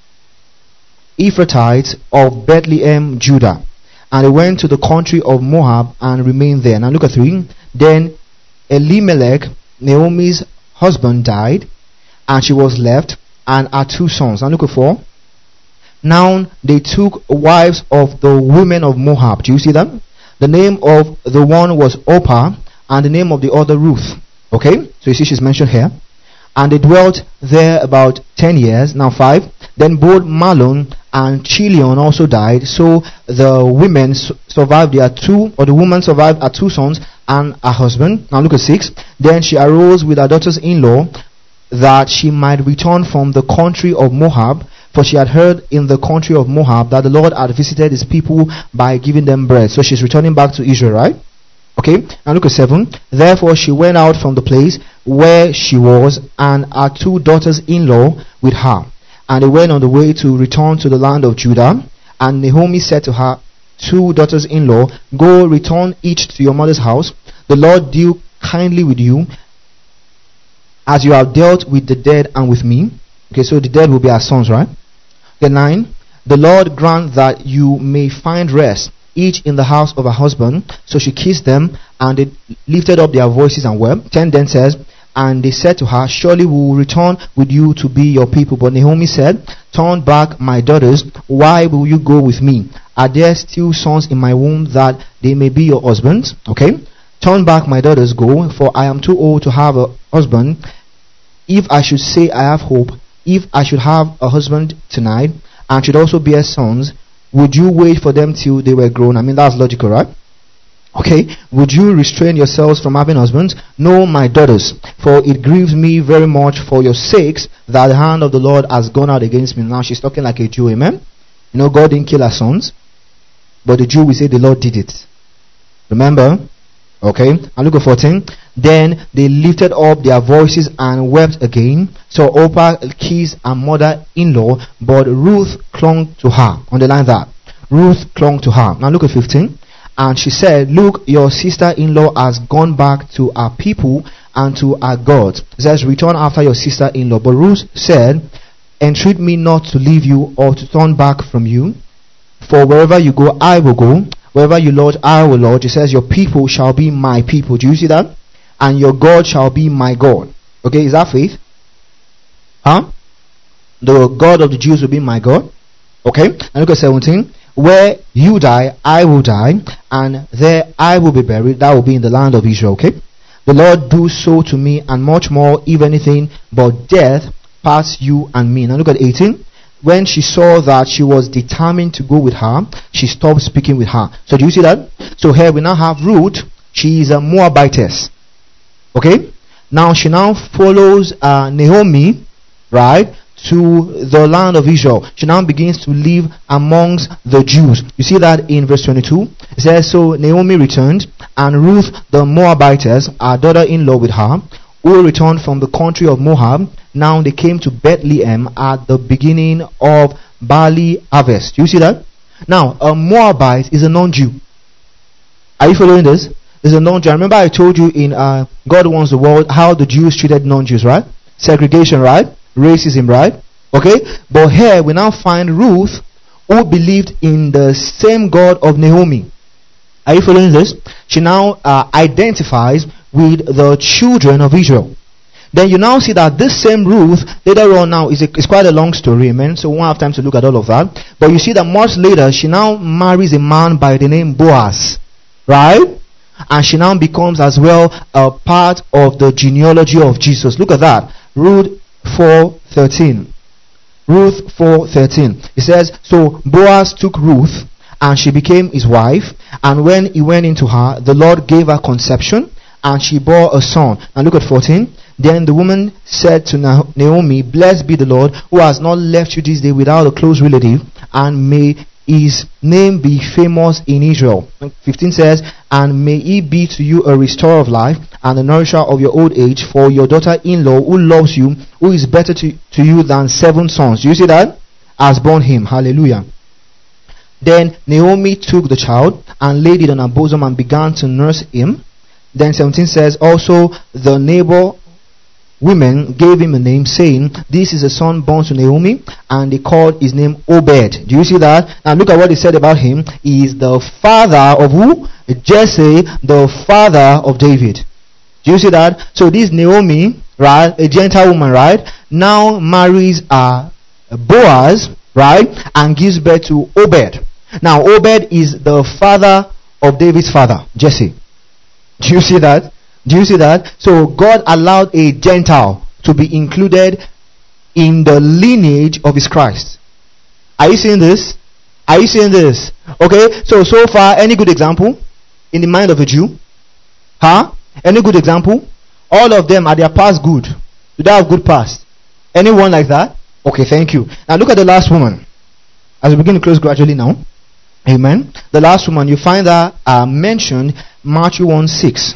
Ephrathites of Bethlehem, Judah. And they went to the country of Moab and remained there. Now look at three. Then Elimelech, Naomi's husband, died, and she was left, and her two sons. Now look at four. Now they took wives of the women of Moab. Do you see them? The name of the one was Orpah, and the name of the other Ruth. Okay, so you see she's mentioned here. And they dwelt there about ten years. Now five. Then both Mahlon and Chilion also died. So the women su- survived their two, or the woman survived her two sons and her husband. Now look at six. Then she arose with her daughters-in-law, that she might return from the country of Moab, for she had heard in the country of Moab that the Lord had visited his people by giving them bread. So she's returning back to Israel, right? Okay, now look at seven. Therefore she went out from the place where she was, and her two daughters-in-law with her. And they went on the way to return to the land of Judah. And Naomi said to her two daughters-in-law, Go, return each to your mother's house. The Lord deal kindly with you, as you have dealt with the dead and with me. Okay, so the dead will be our sons, right? Okay, nine. The Lord grant that you may find rest, each in the house of her husband. So she kissed them, and they lifted up their voices and wept. ten then says, and they said to her, Surely we will return with you to be your people. But Naomi said, Turn back, my daughters. Why will you go with me? Are there still sons in my womb, that they may be your husbands? Okay. Turn back, my daughters, go, for I am too old to have a husband. If I should say I have hope, if I should have a husband tonight, and should also bear sons, would you wait for them till they were grown? I mean, that's logical, right? Okay, would you restrain yourselves from having husbands? No, my daughters, for it grieves me very much for your sakes that the hand of the Lord has gone out against me. Now she's talking like a Jew, amen? You know, God didn't kill her sons, but the Jew will say the Lord did it. Remember? Okay, and look at fourteen. Then they lifted up their voices and wept again. So Orpah kissed her mother-in-law, but Ruth clung to her. Underline that. Ruth clung to her. Now look at fifteen. And she said, Look, your sister-in-law has gone back to our people and to our gods. It says, Return after your sister-in-law. But Ruth said, Entreat me not to leave you or to turn back from you. For wherever you go, I will go. Wherever you lodge, I will lodge. It says, Your people shall be my people. Do you see that? And your God shall be my God. Okay, is that faith? Huh? The God of the Jews will be my God. Okay, and look at seventeen. Where you die, I will die, and there I will be buried. That will be in the land of Israel. Okay, the Lord do so to me, and much more, if anything but death parts you and me. Now look at eighteen. When she saw that she was determined to go with her, she stopped speaking with her. So do you see that? So here we now have Ruth. She is a Moabitess. Okay, now she now follows uh, Naomi, right, to the land of Israel. She now begins to live amongst the Jews. You see that in verse twenty-two. It says, So Naomi returned, and Ruth the Moabitess, our daughter-in-law with her, who returned from the country of Moab. Now they came to Bethlehem at the beginning of barley harvest. Do you see that? Now, a Moabite is a non-Jew. Are you following this? Is a non-Jew. I remember I told you in uh, God Wants the World how the Jews treated non-Jews, right? Segregation, right? Racism, right? Okay, but here we now find Ruth, who believed in the same God of Naomi. Are you following this? She now uh, identifies with the children of Israel. Then you now see that this same Ruth later on now is a, it's quite a long story, amen. So we won't have time to look at all of that. But you see that much later she now marries a man by the name Boaz, right? And she now becomes as well a part of the genealogy of Jesus. Look at that. Ruth four thirteen. Ruth four thirteen. It says, So Boaz took Ruth, and she became his wife. And when he went into her, the Lord gave her conception, and she bore a son. And look at fourteen. Then the woman said to Naomi, Blessed be the Lord, who has not left you this day without a close relative, and may his name be famous in Israel. fifteen says, And may he be to you a restorer of life, and a nourisher of your old age, for your daughter-in-law who loves you, who is better to, to you than seven sons. Do you see that? Has borne him. Hallelujah. Then Naomi took the child and laid it on her bosom and began to nurse him. Then seventeen says, also the neighbor women gave him a name, saying, this is a son born to Naomi, and they called his name Obed. Do you see that? Now look at what he said about him. He is the father of who? Jesse, the father of David. Do you see that? So this Naomi, right, a Gentile woman, right, now marries uh, Boaz, right, and gives birth to Obed. Now Obed is the father of David's father, Jesse. Do you see that? Do you see that? So God allowed a Gentile to be included in the lineage of his Christ. Are you seeing this? Are you seeing this? Okay, so so far, any good example in the mind of a Jew? Huh? Any good example? All of them, are their past good? Do they have good past? Anyone like that? Okay, thank you. Now look at the last woman. As we begin to close gradually now. Amen. The last woman, you find that uh, mentioned Matthew one six.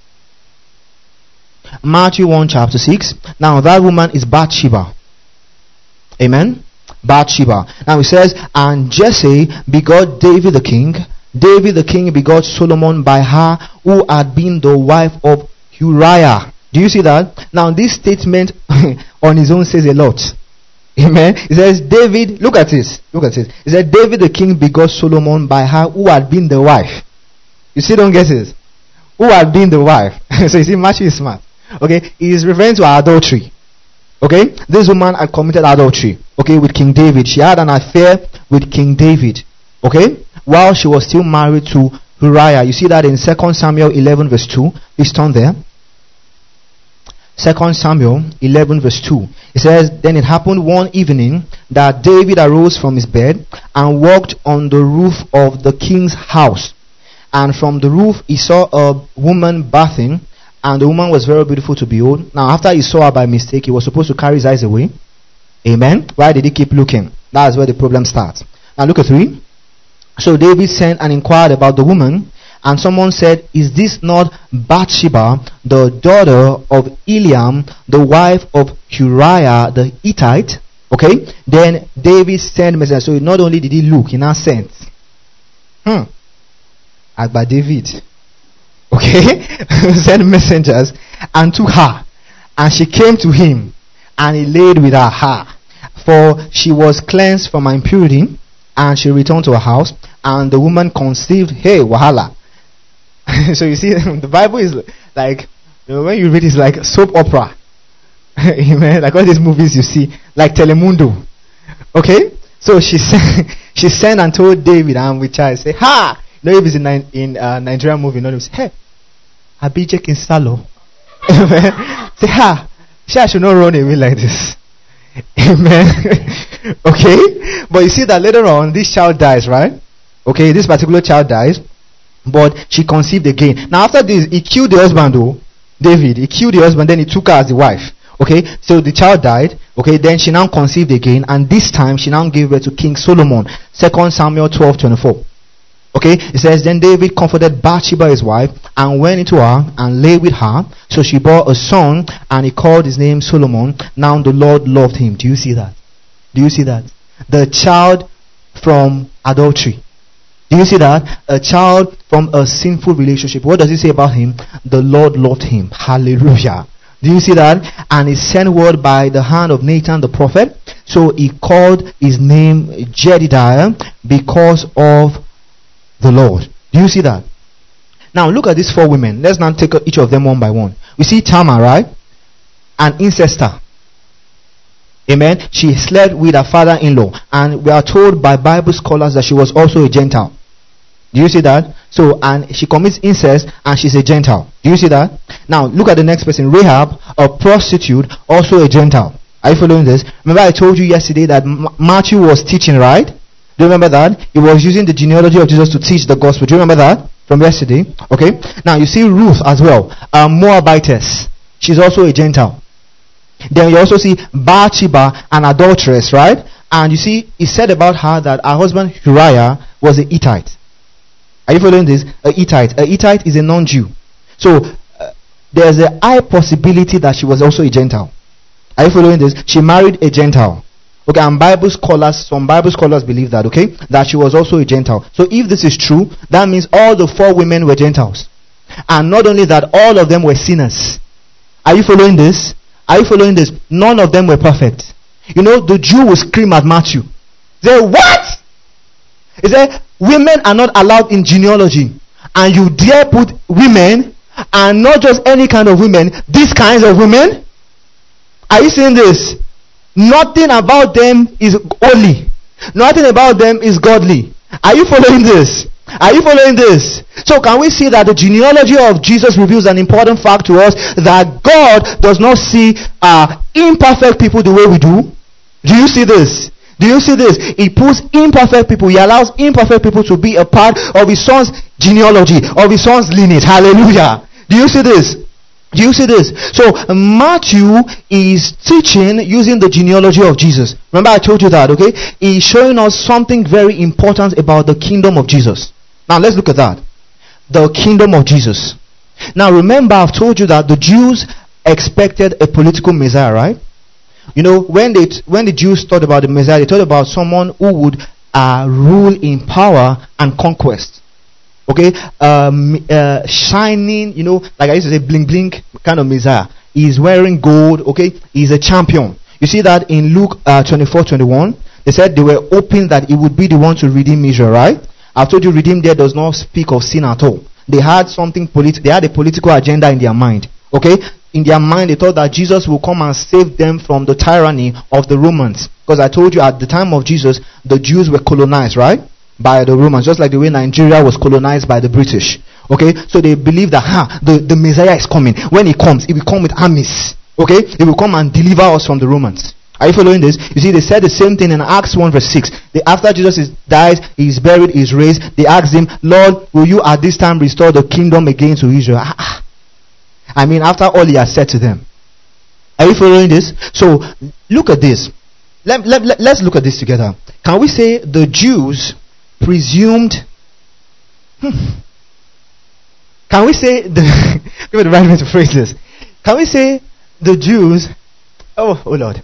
Matthew one chapter six. Now that woman is Bathsheba. Amen. Bathsheba. Now it says, and Jesse begot David the king. David the king begot Solomon by her who had been the wife of Uriah. Do you see that? Now this statement on his own says a lot. Amen. It says David, look at this. Look at this. It said David the king begot Solomon by her who had been the wife. You see, don't get it. Who had been the wife. So you see, Matthew is smart. Okay, he is referring to adultery. Okay, this woman had committed adultery. Okay, with King David. She had an affair with King David. Okay, while she was still married to Uriah. You see that in Second Samuel eleven verse two. Please turn there. Second Samuel eleven verse two. It says, then it happened one evening that David arose from his bed and walked on the roof of the king's house. And from the roof he saw a woman bathing, and the woman was very beautiful to behold. Now after he saw her by mistake, he was supposed to carry his eyes away. Amen. Why did he keep looking? That's where the problem starts. Now look at three. So David sent and inquired about the woman, and someone said, is this not Bathsheba, the daughter of Eliam, the wife of Uriah the Hittite? Okay. Then David sent messengers. So not only did he look, he now sent. Hmm. Agba David. Okay. Sent messengers and took her. And she came to him, and he laid with her, her. For she was cleansed from her impurity, and she returned to her house, and the woman conceived. Hey, wahala. So you see, the Bible is like, you know, when you read, it's like soap opera. Amen. Like all these movies you see, like Telemundo. Okay. So she sent, she sent and told David, and with child, say, ha. You know, if it's in in uh, Nigerian movie, you know, say, hey, Abije Kinsalo. Amen. Say, ha. She should not run away like this. Amen. Okay. But you see that later on, this child dies, right? Okay, this particular child dies. But she conceived again. Now after this, he killed the husband though. David, he killed the husband, then he took her as the wife. Okay, so the child died. Okay, then she now conceived again, and this time she now gave birth to King Solomon. Second Samuel twelve twenty-four. Okay, it says, then David comforted Bathsheba his wife, and went into her, and lay with her. So she bore a son, and he called his name Solomon. Now the Lord loved him. Do you see that? Do you see that? The child from adultery. Do you see that? A child from a sinful relationship. What does he say about him? The Lord loved him. Hallelujah. Do you see that? And he sent word by the hand of Nathan the prophet. So he called his name Jedidiah because of the Lord. Do you see that? Now look at these four women. Let's now take each of them one by one. We see Tamar, right? An incester. Amen. She slept with her father-in-law, and we are told by Bible scholars that she was also a Gentile. Do you see that? So, and she commits incest, and she's a Gentile. Do you see that? Now, look at the next person. Rahab, a prostitute, also a Gentile. Are you following this? Remember I told you yesterday that M- Matthew was teaching, right? Do you remember that? He was using the genealogy of Jesus to teach the gospel. Do you remember that? From yesterday? Okay. Now, you see Ruth as well. A Moabitess. She's also a Gentile. Then you also see Bathsheba, an adulteress, right? And you see, he said about her that her husband Uriah was a Hittite. Are you following this? A Hittite. A Hittite is a non-Jew. So, uh, there's a high possibility that she was also a Gentile. Are you following this? She married a Gentile. Okay, and Bible scholars, some Bible scholars believe that, okay, that she was also a Gentile. So if this is true, that means all the four women were Gentiles. And not only that, all of them were sinners. Are you following this? Are you following this? None of them were perfect. You know, the Jew will scream at Matthew. Say, what? He said, women are not allowed in genealogy. And you dare put women, and not just any kind of women, these kinds of women? Are you seeing this? Nothing about them is holy. Nothing about them is godly. Are you following this? Are you following this? So can we see that the genealogy of Jesus reveals an important fact to us, that God does not see uh, imperfect people the way we do? Do you see this? Do you see this? He puts imperfect people, he allows imperfect people to be a part of his son's genealogy, of his son's lineage. Hallelujah. Do you see this? Do you see this? So Matthew is teaching using the genealogy of Jesus. Remember I told you that, okay? He's showing us something very important about the kingdom of Jesus. Now let's look at that. The kingdom of Jesus. Now remember, I've told you that the Jews expected a political Messiah, right? You know, when they when the Jews thought about the Messiah, they thought about someone who would uh, rule in power and conquest. Okay, um, uh, shining, you know, like I used to say, bling bling kind of Messiah. He's wearing gold. Okay, he's a champion. You see that in Luke uh, twenty-four twenty-one. They said they were hoping that he would be the one to redeem Israel, right? I've told you, redeem there does not speak of sin at all. They had something politi- They had a political agenda in their mind. Okay, in their mind they thought that Jesus will come and save them from the tyranny of the Romans. Because I told you at the time of Jesus, the Jews were colonized, right? By the Romans, just like the way Nigeria was colonized by the British. Okay, so they believe that ha, the, the Messiah is coming. When he comes, he will come with armies. Okay, he will come and deliver us from the Romans. Are you following this? You see, they said the same thing in Acts one verse six. They, after Jesus is, dies, he is buried, he is raised. They asked him, Lord, will you at this time restore the kingdom again to Israel? Ah, I mean, after all he has said to them. Are you following this? So, look at this. Let, let, let, let's look at this together. Can we say the Jews presumed hmm, can we say the give me the right way to phrase this. Can we say the Jews oh oh Lord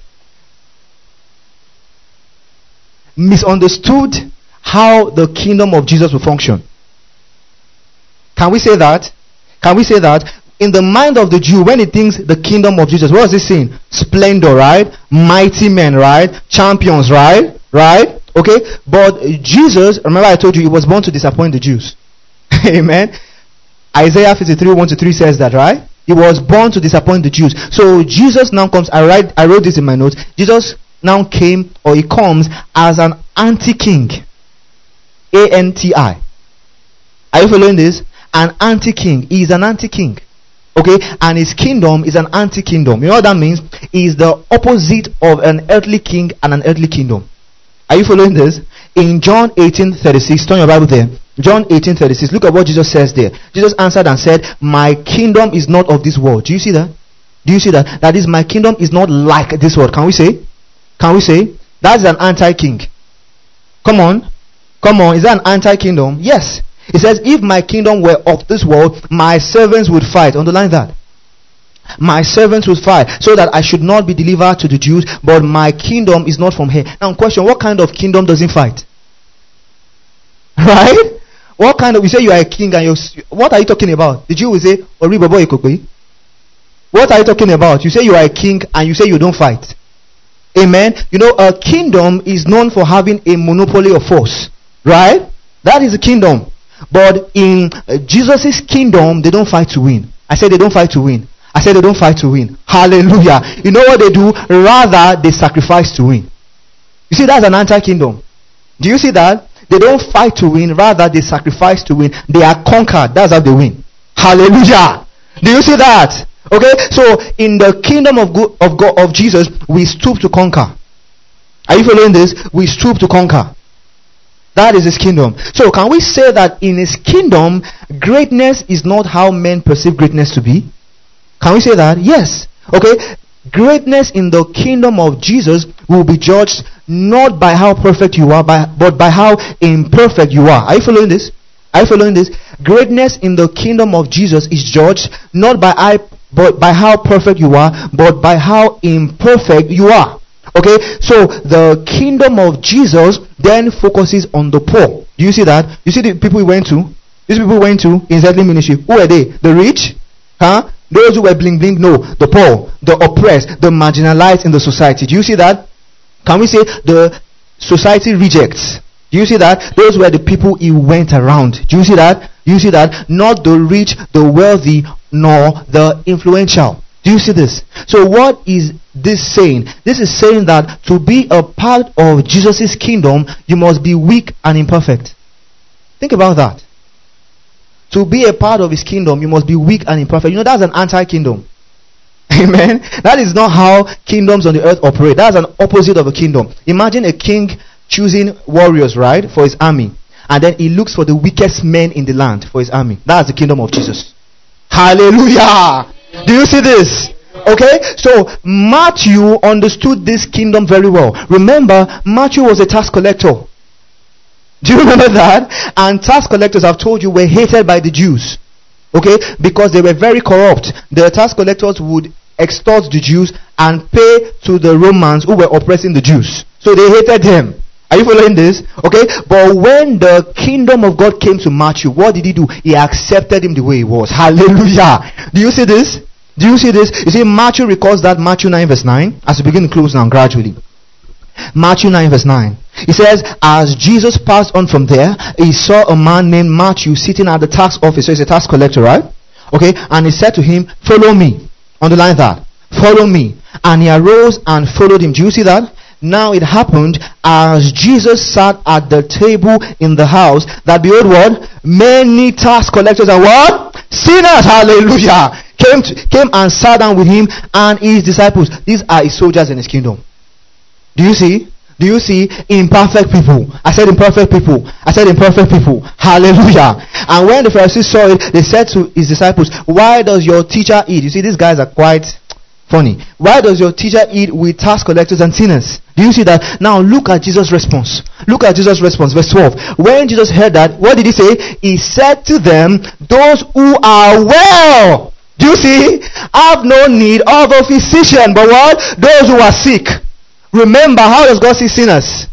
misunderstood how the kingdom of Jesus will function? Can we say that? Can we say that? In the mind of the Jew, when he thinks the kingdom of Jesus, what is he saying? Splendor, right? Mighty men, right? Champions, right? Right? Okay, but Jesus, remember I told you he was born to disappoint the Jews. Amen. Isaiah fifty-three one to three says that, right? He was born to disappoint the Jews. So Jesus now comes, I write, I wrote this in my notes. Jesus now came, or he comes as an anti-king. A N T I. Are you following this? An anti-king. He is an anti-king. Okay, and his kingdom is an anti-kingdom. You know what that means? He is the opposite of an earthly king and an earthly kingdom. Are you following this? In John eighteen thirty-six, turn your Bible there. John eighteen thirty-six, look at what Jesus says there. Jesus answered and said, my kingdom is not of this world. Do you see that? Do you see that? That is, my kingdom is not like this world. Can we say? Can we say? That is an anti-king. Come on. Come on. Is that an anti-kingdom? Yes. It says, if my kingdom were of this world, my servants would fight. Underline that. My servants would fight, so that I should not be delivered to the Jews, but my kingdom is not from here. Now question, what kind of kingdom does he fight? Right? What kind of, you say you are a king and you, what are you talking about? The Jew will say, what are you talking about? You say you are a king and you say you don't fight. Amen. You know, a kingdom is known for having a monopoly of force. Right? That is a kingdom. But in uh, Jesus' kingdom, they don't fight to win. I said they don't fight to win. I said they don't fight to win. Hallelujah. You know what they do? Rather, they sacrifice to win. You see, that's an anti-kingdom. Do you see that? They don't fight to win. Rather, they sacrifice to win. They are conquered. That's how they win. Hallelujah. Do you see that? Okay. So, in the kingdom of God, of God, of Jesus, we stoop to conquer. Are you following this? We stoop to conquer. That is his kingdom. So, can we say that in his kingdom, greatness is not how men perceive greatness to be? Can we say that? Yes. Okay. Greatness in the kingdom of Jesus will be judged not by how perfect you are, by, but by how imperfect you are. Are you following this? Are you following this? Greatness in the kingdom of Jesus is judged not by I, but by how perfect you are, but by how imperfect you are. Okay, so the kingdom of Jesus then focuses on the poor. Do you see that? You see the people we went to? These people went to in Zedlin ministry. Who are they? The rich? Huh? Those who were bling bling? No. The poor, the oppressed, the marginalized in the society. Do you see that? Can we say the society rejects? Do you see that? Those were the people he went around. Do you see that? Do you see that? Not the rich, the wealthy, nor the influential. Do you see this? So what is this saying? This is saying that to be a part of Jesus' kingdom, you must be weak and imperfect. Think about that. To be a part of his kingdom, you must be weak and imperfect. You know, that's an anti-kingdom. Amen. That is not how kingdoms on the earth operate. That's an opposite of a kingdom. Imagine a king choosing warriors, right, for his army. And then he looks for the weakest men in the land for his army. That's the kingdom of Jesus. Hallelujah. Do you see this? Okay, so Matthew understood this kingdom very well. Remember, Matthew was a tax collector. Do you remember that? And tax collectors, I've told you, were hated by the Jews. Okay, because they were very corrupt. The tax collectors would extort the Jews and pay to the Romans who were oppressing the Jews. So they hated them. Are you following this? Okay, but when the kingdom of God came to Matthew, what did he do? He accepted him the way he was. Hallelujah. Do you see this? Do you see this? You see, Matthew records that, Matthew nine verse nine, as we begin to close now gradually. Matthew nine verse nine. He says, as Jesus passed on from there, he saw a man named Matthew sitting at the tax office. So he's a tax collector, right? Okay, and he said to him, follow me. Underline that. Follow me. And he arose and followed him. Do you see that? Now it happened as Jesus sat at the table in the house that, behold, what? Many tax collectors and what? Sinners, hallelujah, came to, came and sat down with him and his disciples. These are his soldiers in his kingdom. Do you see? Do you see? Imperfect people. I said imperfect people. I said imperfect people. Hallelujah. And when the Pharisees saw it, they said to his disciples, why does your teacher eat? You see, these guys are quite funny. Why does your teacher eat with tax collectors and sinners? Do you see that? Now look at Jesus' response. Look at Jesus' response. Verse twelve. When Jesus heard that, what did he say? He said to them, those who are well, do you see, have no need of a physician, but what? Those who are sick. Remember, how does God see sinners?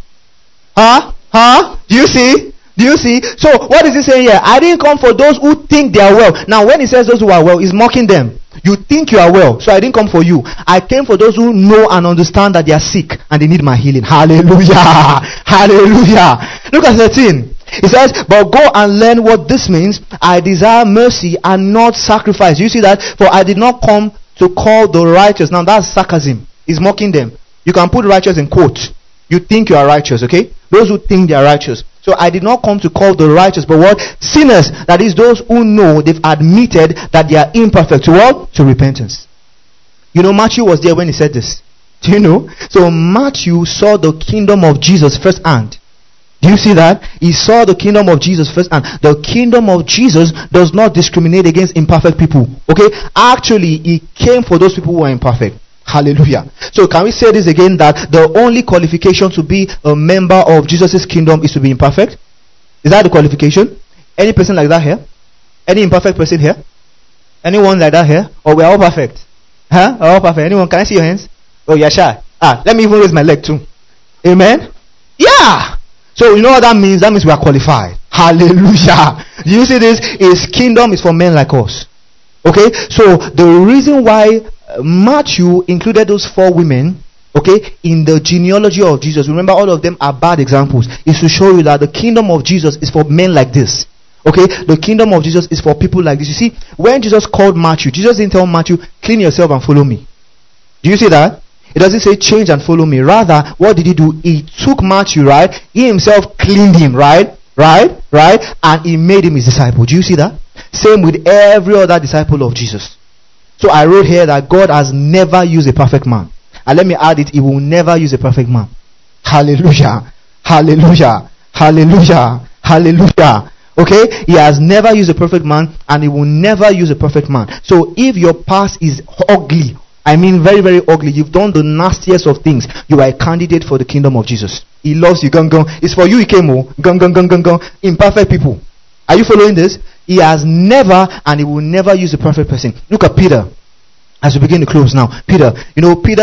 Huh? Huh? Do you see? Do you see? So what is he saying here? I didn't come for those who think they are well. Now when he says those who are well, he's mocking them. You think you are well, so I didn't come for you. I came for those who know and understand that they are sick and they need my healing. Hallelujah. Hallelujah. Look at thirteen. It says, but go and learn what this means. I desire mercy and not sacrifice. You see that? For I did not come to call the righteous. Now that's sarcasm. He's mocking them. You can put righteous in quotes. You think you are righteous, okay? Those who think they are righteous. So I did not come to call the righteous, but what? Sinners. That is those who know they've admitted that they are imperfect. To what? To repentance. You know, Matthew was there when he said this. Do you know? So Matthew saw the kingdom of Jesus firsthand. Do you see that? He saw the kingdom of Jesus firsthand. The kingdom of Jesus does not discriminate against imperfect people. Okay? Actually, he came for those people who are imperfect. Hallelujah. So can we say this again, that the only qualification to be a member of Jesus' kingdom is to be imperfect? Is that the qualification? Any person like that here? Any imperfect person here? Anyone like that here? Or we are all perfect? Huh? We're all perfect. Anyone? Can I see your hands? Oh, yeah, sure. Ah, let me even raise my leg too. Amen? Yeah! So you know what that means? That means we are qualified. Hallelujah. Do you see this? His kingdom is for men like us. Okay? So the reason why Matthew included those four women, okay, in the genealogy of Jesus, remember all of them are bad examples, is to show you that the kingdom of Jesus is for men like this. Okay, the kingdom of Jesus is for people like this. You see, when Jesus called Matthew, Jesus didn't tell Matthew, clean yourself and follow me. Do you see that? It doesn't say change and follow me. Rather, what did he do? He took Matthew, right? He himself cleaned him, right? Right? Right? And he made him his disciple. Do you see that? Same with every other disciple of Jesus. So I wrote here that God has never used a perfect man. And let me add it, he will never use a perfect man. Hallelujah. Hallelujah. Hallelujah. Hallelujah. Okay? He has never used a perfect man and he will never use a perfect man. So if your past is ugly, I mean very, very ugly, you've done the nastiest of things, you are a candidate for the kingdom of Jesus. He loves you. Gung, gung. It's for you he came. Oh. Gung, gung, gung, gung, gung. Imperfect people. Are you following this? He has never and he will never use a perfect person. Look at Peter. As we begin to close now. Peter. You know, Peter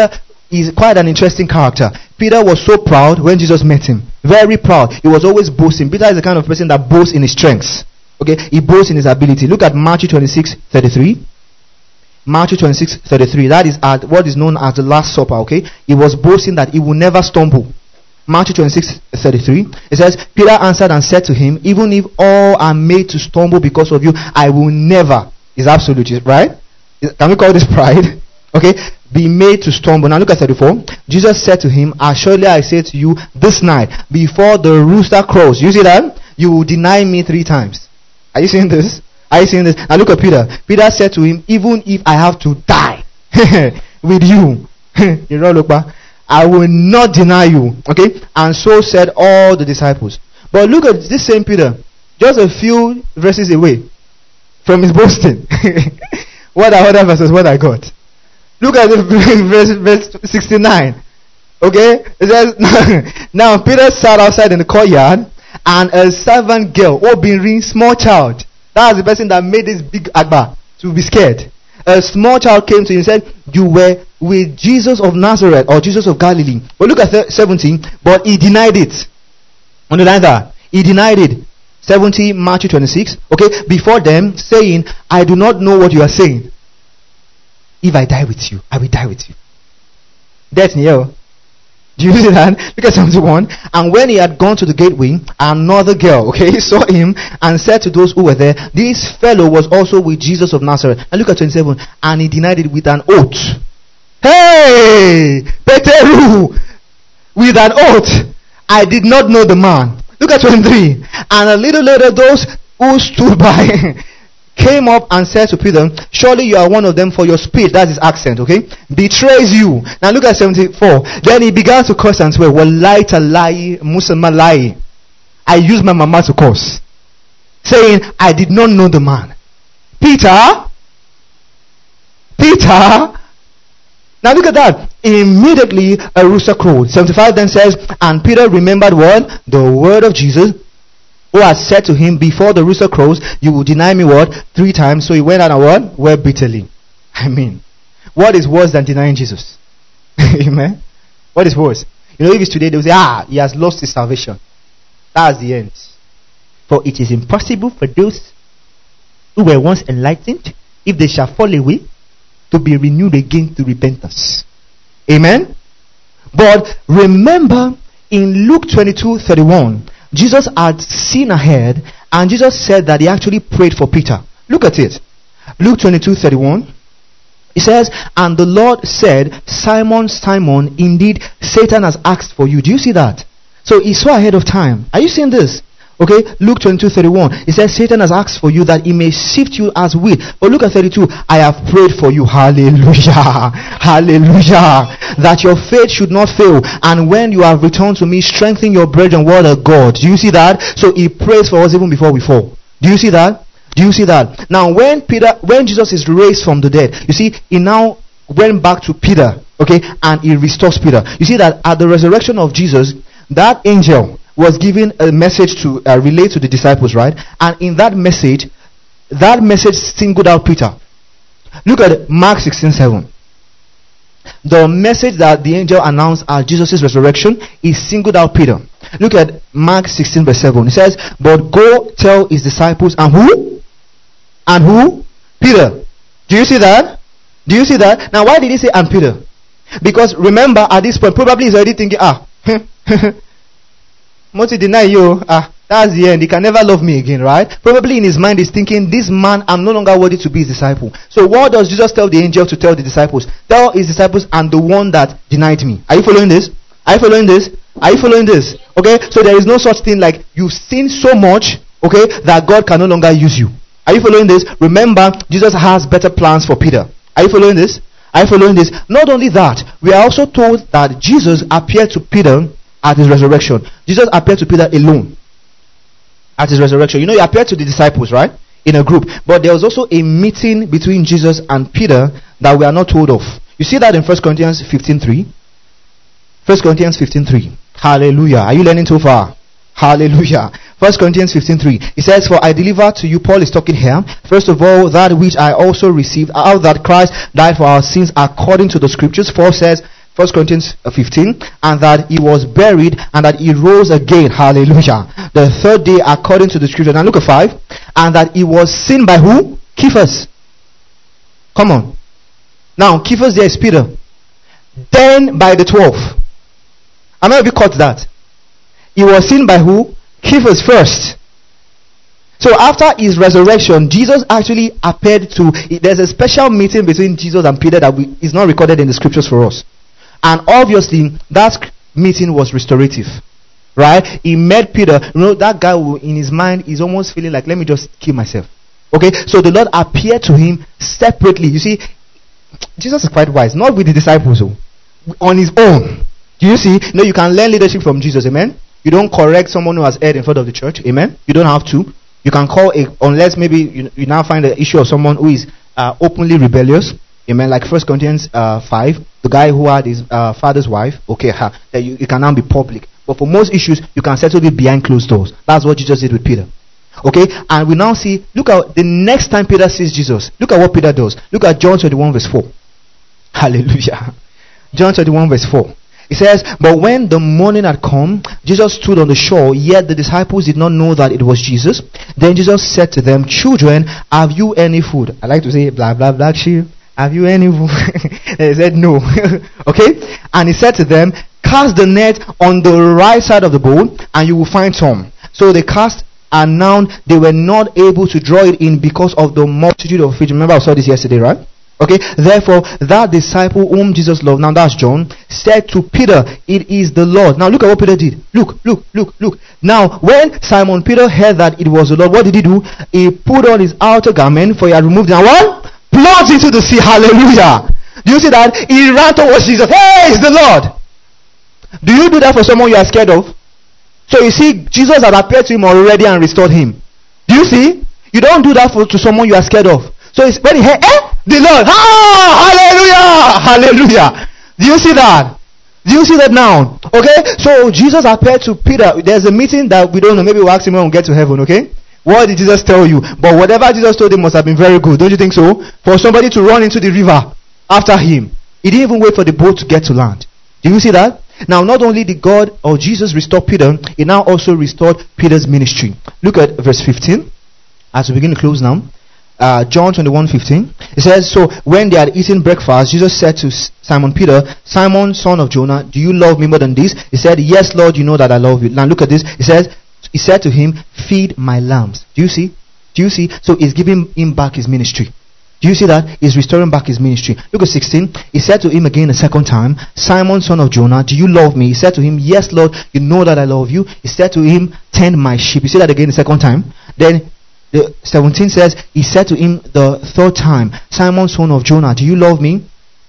is quite an interesting character. Peter was so proud when Jesus met him. Very proud. He was always boasting. Peter is the kind of person that boasts in his strengths. Okay, he boasts in his ability. Look at Matthew twenty-six thirty-three. Matthew twenty-six thirty-three. That is at what is known as the Last Supper. Okay, he was boasting that he will never stumble. Matthew twenty-six thirty-three. It says, Peter answered and said to him, even if all are made to stumble because of you, I will never. Is absolute, right? Can we call this pride? Okay, be made to stumble. Now look at thirty-four. Jesus said to him, assuredly I say to you, this night, before the rooster crows, you see that? You will deny me three times. Are you seeing this? Are you seeing this? Now look at Peter. Peter said to him, even if I have to die with you, you know, look back, I will not deny you. Okay? And so said all the disciples. But look at this same Peter, just a few verses away from his boasting. What are other verses? What I got? Look at the verse, verse sixty-nine. Okay? It says, now Peter sat outside in the courtyard, and a servant girl, oh, being small child, that was the person that made this big agba to be scared. A small child came to him and said, you were with Jesus of Nazareth, or Jesus of Galilee. But look at seventeen. But he denied it. Underline that. He denied it. seventy, Matthew twenty-six. Okay, before them, saying, I do not know what you are saying. If I die with you, I will die with you. That's near. Do you see that? Look at seventy-one. And when he had gone to the gateway, another girl, okay, saw him and said to those who were there, this fellow was also with Jesus of Nazareth. And look at twenty-seven. And he denied it with an oath. Hey! Peteru! With an oath. I did not know the man. Look at twenty-three. And a little later, those who stood by came up and said to Peter, surely you are one of them, for your speech, that's his accent, okay, betrays you. Now look at seventy-four. Then he began to curse and swear, wallahi talahi musammalai. I used my mama to curse, saying, I did not know the man. Peter, Peter. Now look at that. Immediately a rooster crowed. seventy-five then says, and Peter remembered what? The word of Jesus, who had said to him, before the rooster crows, you will deny me what? Three times. So he went out and what? Wept bitterly. I mean, what is worse than denying Jesus? Amen. What is worse? You know, if it's today, they will say, ah, he has lost his salvation. That's the end. For it is impossible for those who were once enlightened, if they shall fall away, to be renewed again to repentance. Amen. But remember, in Luke twenty-two thirty-one, Jesus had seen ahead, and Jesus said that he actually prayed for Peter. Look at it. Luke twenty-two thirty-one. It says, and the Lord said, Simon, Simon, indeed Satan has asked for you. Do you see that? So he saw ahead of time. Are you seeing this? Okay, Luke twenty-two thirty-one. It says, Satan has asked for you that he may sift you as wheat. But look at thirty-two. I have prayed for you. Hallelujah. Hallelujah. That your faith should not fail. And when you have returned to me, strengthen your brethren, word of God. Do you see that? So he prays for us even before we fall. Do you see that? Do you see that? Now when Peter, when Jesus is raised from the dead, you see, he now went back to Peter. Okay, and he restores Peter. You see that at the resurrection of Jesus, that angel was given a message to uh, relate to the disciples, right? And in that message, that message singled out Peter. Look at Mark sixteen seven. The message that the angel announced at Jesus' resurrection is singled out Peter. Look at Mark sixteen verse seven. It says, but go tell his disciples, and who? And who? Peter. Do you see that? Do you see that? Now why did he say and Peter? Because remember, at this point, probably he's already thinking, ah, once he deny you, ah, that's the end. He can never love me again, right? Probably in his mind he's thinking, this man, I'm no longer worthy to be his disciple. So what does Jesus tell the angel to tell the disciples? Tell his disciples, and the one that denied me. Are you following this? Are you following this? Are you following this? Okay, so there is no such thing like you sin so much, okay, that God can no longer use you. Are you following this? Remember, Jesus has better plans for Peter. Are you following this? Are you following this? Not only that, we are also told that Jesus appeared to Peter at his resurrection. Jesus appeared to Peter alone at his resurrection. You know, he appeared to the disciples, right? In a group. But there was also a meeting between Jesus and Peter that we are not told of. You see that in First Corinthians fifteen three. First Corinthians fifteen three. Hallelujah. Are you learning so far? Hallelujah. First Corinthians fifteen three. It says, for I delivered to you, Paul is talking here, first of all, that which I also received, how that Christ died for our sins according to the scriptures. Paul says, First Corinthians fifteen, and that he was buried, and that he rose again, hallelujah, the third day according to the scripture. Now look at five, and that he was seen by who? Cephas. Come on. Now Cephas there is Peter. Then by the twelve. I know if you caught that. He was seen by who? Cephas first. So after his resurrection, Jesus actually appeared to, there's a special meeting between Jesus and Peter that we, is not recorded in the scriptures for us. And obviously, that meeting was restorative. Right? He met Peter. You know, that guy who in his mind is almost feeling like, let me just kill myself. Okay? So the Lord appeared to him separately. You see, Jesus is quite wise. Not with the disciples, oh, on his own. Do you see? No, you can learn leadership from Jesus. Amen? You don't correct someone who has erred in front of the church. Amen? You don't have to. You can call a, unless maybe you, you now find the issue of someone who is uh, openly rebellious. Amen. Like First Corinthians uh, five, the guy who had his uh, father's wife. Okay, ha, that you, you can now be public. But for most issues, you can settle it behind closed doors. That's what Jesus did with Peter. Okay, and we now see. Look at the next time Peter sees Jesus. Look at what Peter does. Look at John twenty-one verse four. Hallelujah. John twenty-one verse four. It says, but when the morning had come, Jesus stood on the shore, yet the disciples did not know that it was Jesus. Then Jesus said to them, children, have you any food? I like to say, blah, blah, black sheep. Have you any food? They said, no. Okay? And he said to them, cast the net on the right side of the boat, and you will find some. So they cast, and now they were not able to draw it in because of the multitude of fish. Remember I saw this yesterday, right? Okay, therefore that disciple whom Jesus loved, now that's John, said to Peter, it is the Lord. Now look at what Peter did. Look, look, look, look. Now when Simon Peter heard that it was the Lord, what did he do? He put on his outer garment, for he had removed it, and what? Plunged into the sea. Hallelujah. Do you see that? He ran towards Jesus. Hey, it's the Lord. Do you do that for someone you are scared of? So you see, Jesus had appeared to him already and restored him. Do you see? You don't do that for to someone you are scared of. So it's when he heard, eh? The Lord. Ah, hallelujah. Hallelujah. Do you see that? Do you see that now? Okay. So Jesus appeared to Peter. There's a meeting that we don't know. Maybe we'll ask him when we get to heaven. Okay. What did Jesus tell you? But whatever Jesus told him must have been very good. Don't you think so? For somebody to run into the river after him. He didn't even wait for the boat to get to land. Do you see that? Now not only did God or Jesus restore Peter, he now also restored Peter's ministry. Look at verse fifteen. As we begin to close now. Uh, John twenty-one fifteen. It says, so when they had eaten breakfast, Jesus said to Simon Peter, Simon, son of Jonah, do you love me more than this? He said, yes, Lord, you know that I love you. Now look at this. He says, he said to him, feed my lambs. Do you see? Do you see? So he's giving him back his ministry. Do you see that? He's restoring back his ministry. Look at sixteen. He said to him again a second time, Simon, son of Jonah, do you love me? He said to him, yes, Lord, you know that I love you. He said to him, tend my sheep. You see that again the second time? Then the seventeen says, he said to him the third time, Simon, son of Jonah, do you love me?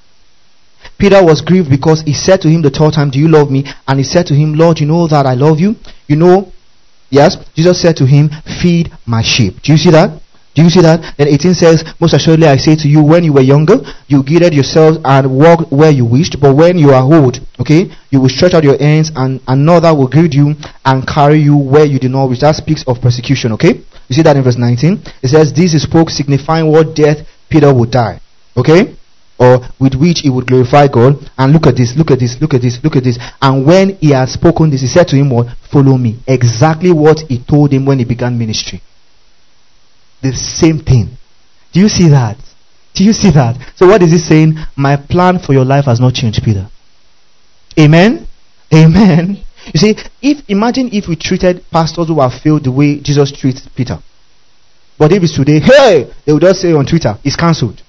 Peter was grieved because he said to him the third time, do you love me? And he said to him, Lord, you know that I love you. You know, yes. Jesus said to him, feed my sheep. Do you see that? Do you see that? Then eighteen says, most assuredly I say to you, when you were younger, you girded yourselves and walked where you wished. But when you are old, okay, you will stretch out your hands and another will gird you and carry you where you did not wish. That speaks of persecution, okay? You see that in verse nineteen? It says, this is spoke signifying what death Peter would die. Okay? Or with which he would glorify God. And look at this, look at this, look at this, look at this. And when he had spoken this, he said to him, what? Follow me. Exactly what he told him when he began ministry. The same thing. Do you see that? Do you see that? So what is he saying? My plan for your life has not changed, Peter. Amen? Amen. You see, if imagine if we treated pastors who have failed the way Jesus treats Peter. But if it's today, hey, they would just say on Twitter, it's cancelled.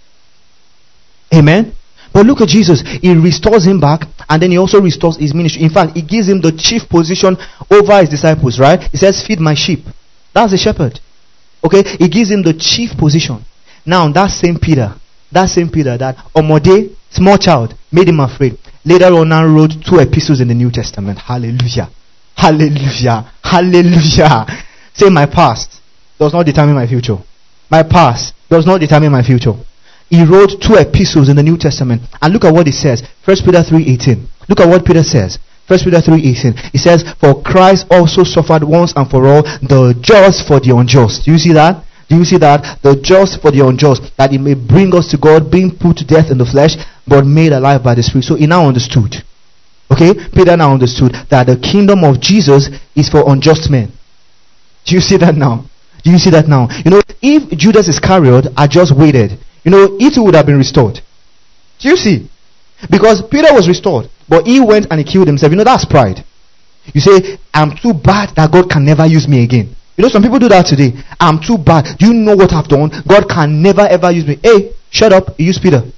Amen. But look at Jesus. He restores him back, and then he also restores his ministry. In fact, he gives him the chief position over his disciples, right? He says, feed my sheep. That's the shepherd. Okay, he gives him the chief position. Now that same Peter, that same Peter that Omode, small child, made him afraid. Later on, now wrote two epistles in the New Testament. Hallelujah, hallelujah, hallelujah. Say, my past does not determine my future. My past does not determine my future. He wrote two epistles in the New Testament, and look at what he says. First Peter three eighteen. Look at what Peter says. First Peter three eighteen. It says, for Christ also suffered once and for all, the just for the unjust. Do you see that? Do you see that? The just for the unjust, that it may bring us to God, being put to death in the flesh, but made alive by the Spirit. So he now understood. Okay? Peter now understood that the kingdom of Jesus is for unjust men. Do you see that now? Do you see that now? You know, if Judas Iscariot had just waited, you know, it would have been restored. Do you see? Because Peter was restored, but he went and he killed himself. You know, that's pride. You say, I'm too bad that God can never use me again. You know, some people do that today. I'm too bad. Do you know what I've done? God can never ever use me. Hey, shut up. He used Peter.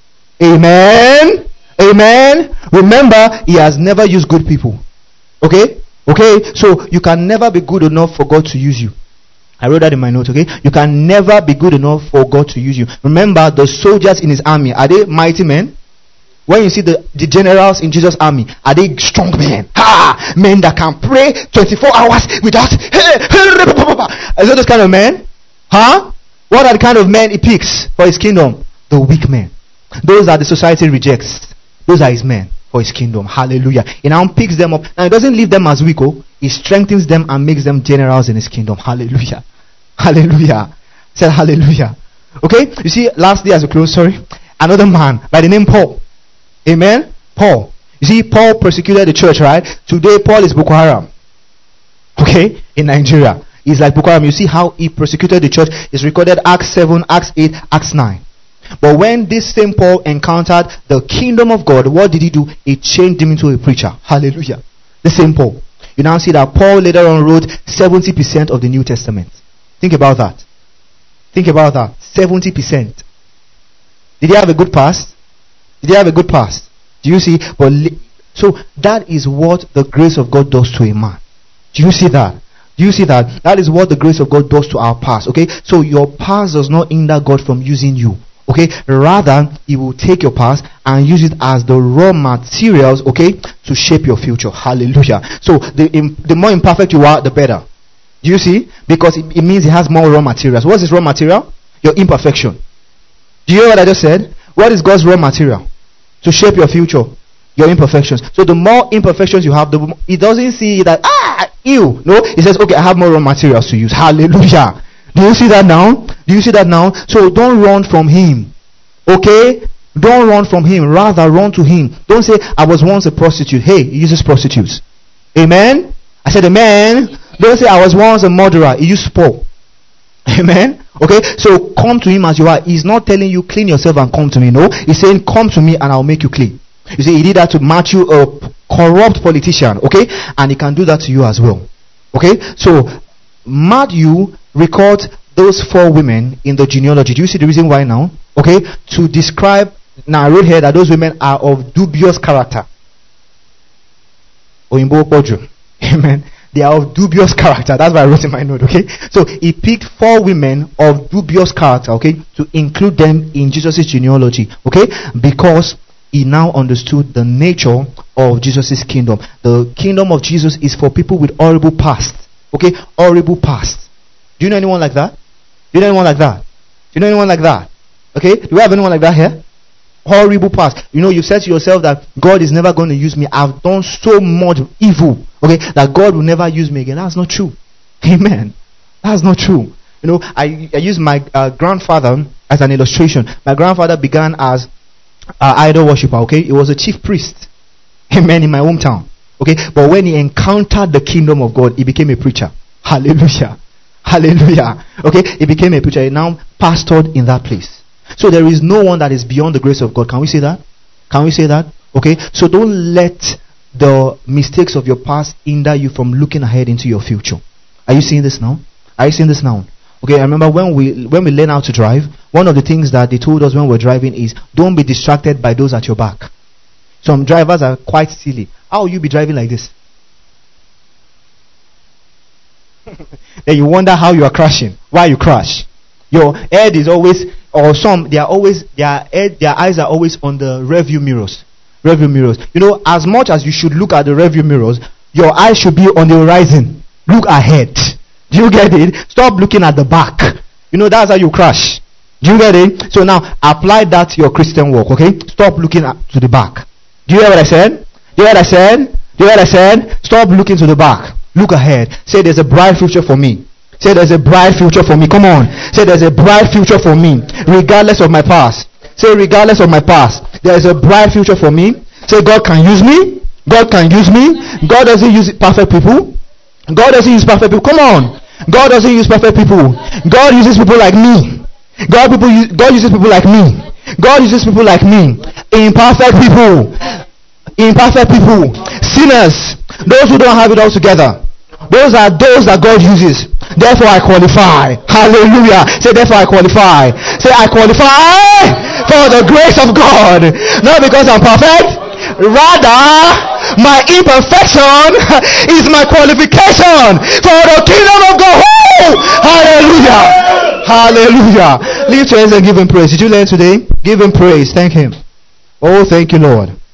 Amen. Amen. Remember, he has never used good people. Okay? Okay? So, you can never be good enough for God to use you. I wrote that in my notes, okay? You can never be good enough for God to use you. Remember, the soldiers in his army, are they mighty men? When you see the, the generals in Jesus' army, are they strong men? Ha! Men that can pray twenty-four hours without... Is that those kind of men? Huh? What are the kind of men he picks for his kingdom? The weak men. Those that the society rejects. Those are his men for his kingdom. Hallelujah. He now picks them up. Now he doesn't leave them as weak. Oh, he strengthens them and makes them generals in his kingdom. Hallelujah. Hallelujah. Said hallelujah. Okay? You see, lastly as we close, sorry. Another man by the name Paul. Amen? Paul. You see, Paul persecuted the church, right? Today, Paul is Boko Haram. Okay? In Nigeria. He's like Boko Haram. You see how he persecuted the church. It's recorded Acts seven, Acts eight, Acts nine. But when this same Paul encountered the kingdom of God, what did he do? He changed him into a preacher. Hallelujah. The same Paul. You now see that Paul later on wrote seventy percent of the New Testament. Think about that. Think about that. seventy percent. Did he have a good past? Did he have a good past? Do you see? But li- so that is what the grace of God does to a man. Do you see that? Do you see that? That is what the grace of God does to our past. Okay? So your past does not hinder God from using you. Okay? Rather, he will take your past and use it as the raw materials, okay, to shape your future. Hallelujah. So the im- the more imperfect you are, the better. Do you see? Because it, it means he has more raw materials. What is raw material? Your imperfection. Do you hear what I just said? What is God's raw material? To shape your future. Your imperfections. So the more imperfections you have, the more, he doesn't see that, ah, ew. No, he says, okay, I have more raw materials to use. Hallelujah. Do you see that now? Do you see that now? So don't run from him. Okay? Don't run from him. Rather run to him. Don't say, I was once a prostitute. Hey, he uses prostitutes. Amen? I said amen. Don't say, I was once a murderer. He used Paul. Amen? Okay? So come to him as you are. He's not telling you clean yourself and come to me. No. He's saying come to me and I'll make you clean. You see, he did that to Matthew, a corrupt politician. Okay? And he can do that to you as well. Okay? So Matthew records those four women in the genealogy. Do you see the reason why now? Okay? To describe, now I wrote here that those women are of dubious character. Oyinbo Pojo. Amen. They are of dubious character. That's what I wrote in my note, okay? So he picked four women of dubious character, okay, to include them in Jesus' genealogy, okay? Because he now understood the nature of Jesus' kingdom. The kingdom of Jesus is for people with horrible past, okay? Horrible past. Do you know anyone like that? Do you know anyone like that? Do you know anyone like that? Okay? Do we have anyone like that here? Horrible past. You know, you said to yourself that God is never going to use me. I've done so much evil. Okay, that God will never use me again. That's not true. Amen. That's not true. You know, I, I use my uh, grandfather as an illustration. My grandfather began as an idol worshiper. Okay, he was a chief priest. Amen. In my hometown. Okay, but when he encountered the kingdom of God, he became a preacher. Hallelujah. Hallelujah. Okay, he became a preacher. He now pastored in that place. So there is no one that is beyond the grace of God. Can we say that? Can we say that? Okay. So don't let the mistakes of your past hinder you from looking ahead into your future. Are you seeing this now? Are you seeing this now? Okay. I remember when we when we learn how to drive, one of the things that they told us when we're driving is don't be distracted by those at your back. Some drivers are quite silly. How will you be driving like this? Then you wonder how you are crashing. Why you crash? Your head is always, or some, they are always, their head, their eyes are always on the rearview mirrors. Rearview mirrors. You know, as much as you should look at the rearview mirrors, your eyes should be on the horizon. Look ahead. Do you get it? Stop looking at the back. You know, that's how you crash. Do you get it? So now, apply that to your Christian walk, okay? Stop looking at, to the back. Do you hear what I said? Do you hear what I said? Do you hear what I said? Stop looking to the back. Look ahead. Say, there's a bright future for me. Say there's a bright future for me. Come on. Say there's a bright future for me, regardless of my past. Say regardless of my past, there is a bright future for me. Say God can use me. God can use me. God doesn't use perfect people. God doesn't use perfect people. Come on. God doesn't use perfect people. God uses people like me. God people use, God uses people like me. God uses people like me. Imperfect people. Imperfect people. Sinners. Those who don't have it all together. Those are those that God uses. Therefore I qualify. Hallelujah. Say therefore I qualify. Say I qualify for the grace of God. Not because I'm perfect. Rather, my imperfection is my qualification for the kingdom of God. Woo! Hallelujah. Hallelujah. Lift your hands and give him praise. Did you learn today? Give him praise. Thank him. Oh, thank you, Lord.